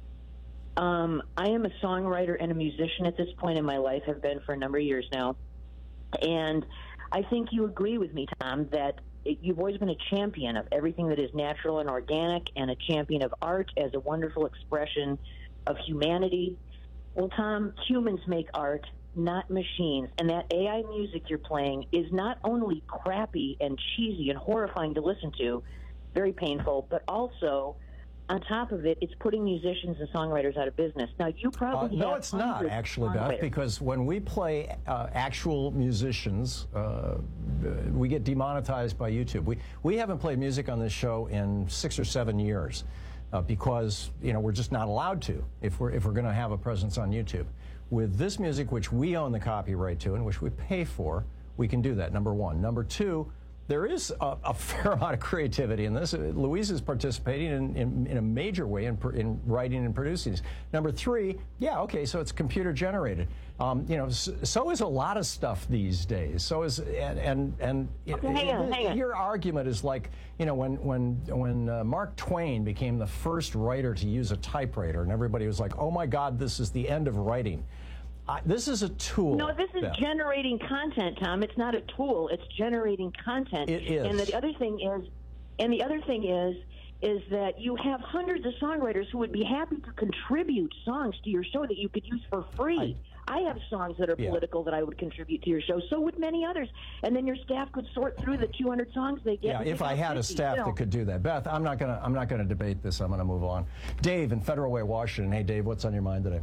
Um, I am a songwriter and a musician at this point in my life, have been for a number of years now, and I think you agree with me, Tom, that it, you've always been a champion of everything that is natural and organic and a champion of art as a wonderful expression of humanity. Well, Tom, humans make art, not machines. And that A I music you're playing is not only crappy and cheesy and horrifying to listen to, very painful, but also on top of it, it's putting musicians and songwriters out of business. Now, you probably uh, no, have it's not actually, Beth, because when we play uh, actual musicians, uh, we get demonetized by YouTube. We we haven't played music on this show in six or seven years uh, because you know we're just not allowed to if we're if we're going to have a presence on YouTube. With this music, which we own the copyright to and which we pay for, we can do that. Number one. Number two. There is a, a fair amount of creativity in this. Louise is participating in, in, in a major way in, in writing and producing. Number three, yeah, okay, so it's computer generated. Um, you know, so, so is a lot of stuff these days. So is and and, and okay, hang on, hang on. Your argument is like, you know, when when when uh, Mark Twain became the first writer to use a typewriter, and everybody was like, oh my God, this is the end of writing. Uh, this is a tool. No, this is Beth. generating content, Tom. It's not a tool. It's generating content. It is. And the other thing is, and the other thing is, is that you have hundreds of songwriters who would be happy to contribute songs to your show that you could use for free. I, I have songs that are yeah. political that I would contribute to your show. So would many others. And then your staff could sort through the two hundred songs they get. Yeah, if I had a staff that could do that. Beth, I'm not gonna. I'm not gonna debate this. I'm gonna move on. Dave in Federal Way, Washington. Hey, Dave, what's on your mind today?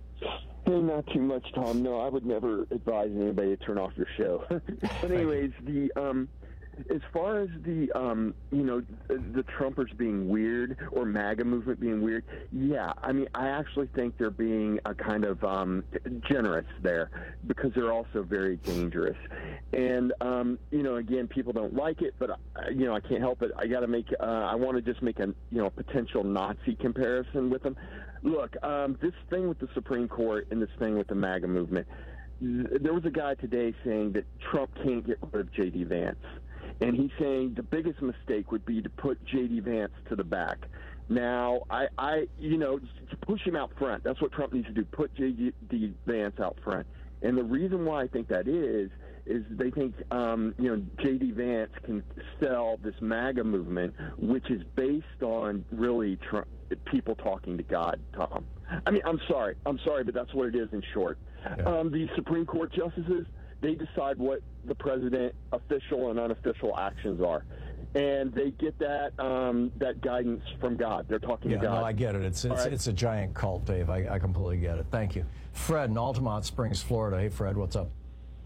Hey, not too much, Tom. No, I would never advise anybody to turn off your show. But anyways, the um, as far as the um, you know, the Trumpers being weird or MAGA movement being weird, yeah, I mean, I actually think they're being a kind of um, generous there because they're also very dangerous. And um, you know, again, people don't like it, but uh, you know, I can't help it. I got to make. Uh, I want to just make a you know potential Nazi comparison with them. Look, um, this thing with the Supreme Court and this thing with the MAGA movement, there was a guy today saying that Trump can't get rid of J D. Vance. And he's saying the biggest mistake would be to put J D. Vance to the back. Now, I, I you know, push him out front. That's what Trump needs to do, put J D. Vance out front. And the reason why I think that is, is they think, um, you know, J D. Vance can sell this MAGA movement, which is based on really Trump, people talking to God, Tom. I mean, I'm sorry. I'm sorry, but that's what it is in short. Yeah. Um, the Supreme Court justices, they decide what the president official and unofficial actions are. And they get that um, that guidance from God. They're talking yeah, to God. No, I get it. It's it's, right. it's a giant cult, Dave. I, I completely get it. Thank you. Fred in Altamont Springs, Florida. Hey, Fred, what's up?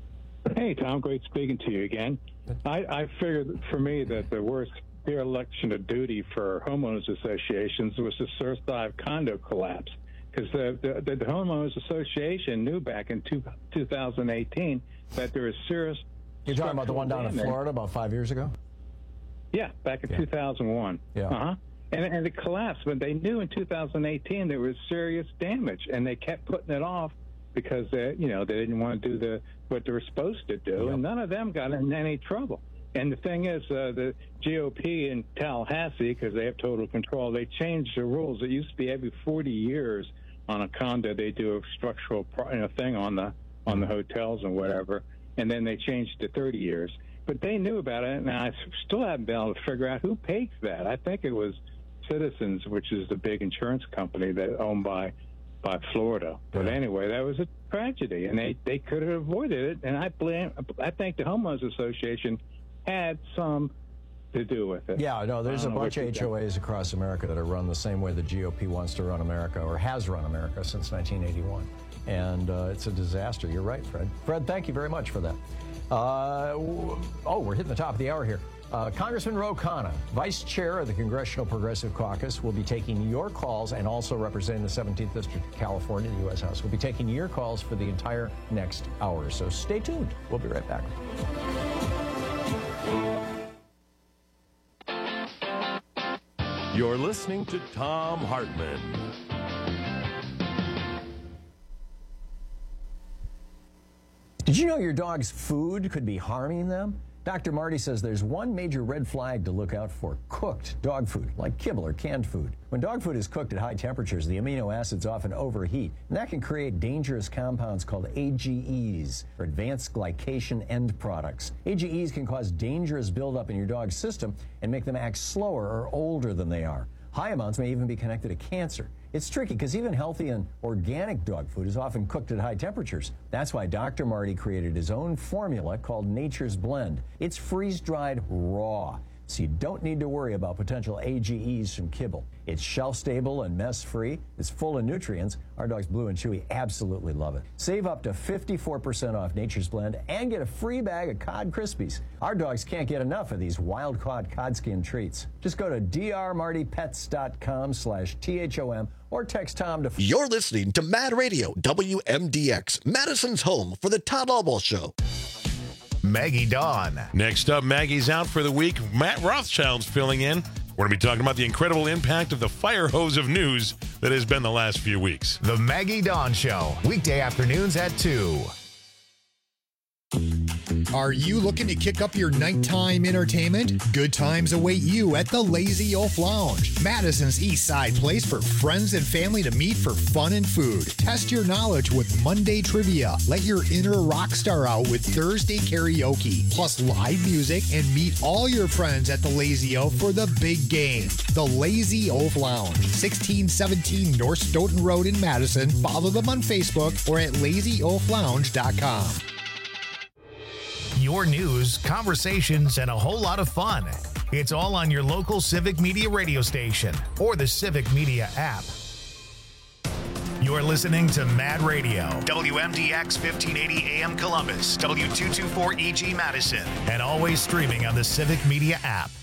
Hey, Tom. Great speaking to you again. I, I figured for me that the worst dereliction of duty for homeowners associations was the Surfside condo collapse, because the, the, the homeowners association knew back in two, two thousand eighteen that there was serious. You're talking about the one down in Florida about five years ago? Yeah, back in yeah. two thousand one. Yeah. Uh-huh. And, and it collapsed, but they knew in two thousand eighteen there was serious damage, and they kept putting it off because they, you know, they didn't want to do the what they were supposed to do, yep. and none of them got in any trouble. And the thing is, uh, the G O P in Tallahassee, because they have total control, they changed the rules. It used to be every forty years on a condo they do a structural you know, thing on the on the hotels and whatever, and then they changed to thirty years. But they knew about it, and I still haven't been able to figure out who pays that. I think it was Citizens, which is the big insurance company that owned by by Florida. But yeah. anyway, that was a tragedy, and they, they could have avoided it. And I blame. I think the Homeowners Association had some to do with it. Yeah, no, there's a bunch of H O As across America that are run the same way the G O P wants to run America, or has run America since nineteen eighty-one. And uh, it's a disaster. You're right, Fred. Fred, thank you very much for that. Uh, oh, we're hitting the top of the hour here. Uh, Congressman Ro Khanna, Vice Chair of the Congressional Progressive Caucus, will be taking your calls, and also representing the seventeenth District of California, the U S House, will be taking your calls for the entire next hour. So stay tuned. We'll be right back. You're listening to Thom Hartmann. Did you know your dog's food could be harming them? Doctor Marty says there's one major red flag to look out for: cooked dog food, like kibble or canned food. When dog food is cooked at high temperatures, the amino acids often overheat, and that can create dangerous compounds called A G Es, or advanced glycation end products. A G Es can cause dangerous buildup in your dog's system and make them act slower or older than they are. High amounts may even be connected to cancer. It's tricky because even healthy and organic dog food is often cooked at high temperatures. That's why Doctor Marty created his own formula called Nature's Blend. It's freeze-dried raw, so you don't need to worry about potential A G Es from kibble. It's shelf-stable and mess-free. It's full of nutrients. Our dogs Blue and Chewy absolutely love it. Save up to fifty-four percent off Nature's Blend and get a free bag of Cod Krispies. Our dogs can't get enough of these wild-caught cod skin treats. Just go to drmartypets.com slash THOM or text Tom to... You're listening to Mad Radio, W M D X, Madison's home for the Todd Albaugh Show. Maggie Dawn. Next up, Maggie's out for the week. Matt Rothschild's filling in. We're going to be talking about the incredible impact of the fire hose of news that has been the last few weeks. The Maggie Dawn Show, weekday afternoons at two. Are you looking to kick up your nighttime entertainment? Good times await you at the Lazy Oaf Lounge, Madison's East Side place for friends and family to meet for fun and food. Test your knowledge with Monday trivia. Let your inner rock star out with Thursday karaoke, plus live music, and meet all your friends at the Lazy Oaf for the big game. The Lazy Oaf Lounge, sixteen seventeen North Stoughton Road in Madison. Follow them on Facebook or at lazy oaf lounge dot com. Your news, conversations, and a whole lot of fun. It's all on your local Civic Media radio station or the Civic Media app. You're listening to Mad Radio, W M D X fifteen eighty A M Columbus, W two twenty-four E G Madison, and always streaming on the Civic Media app.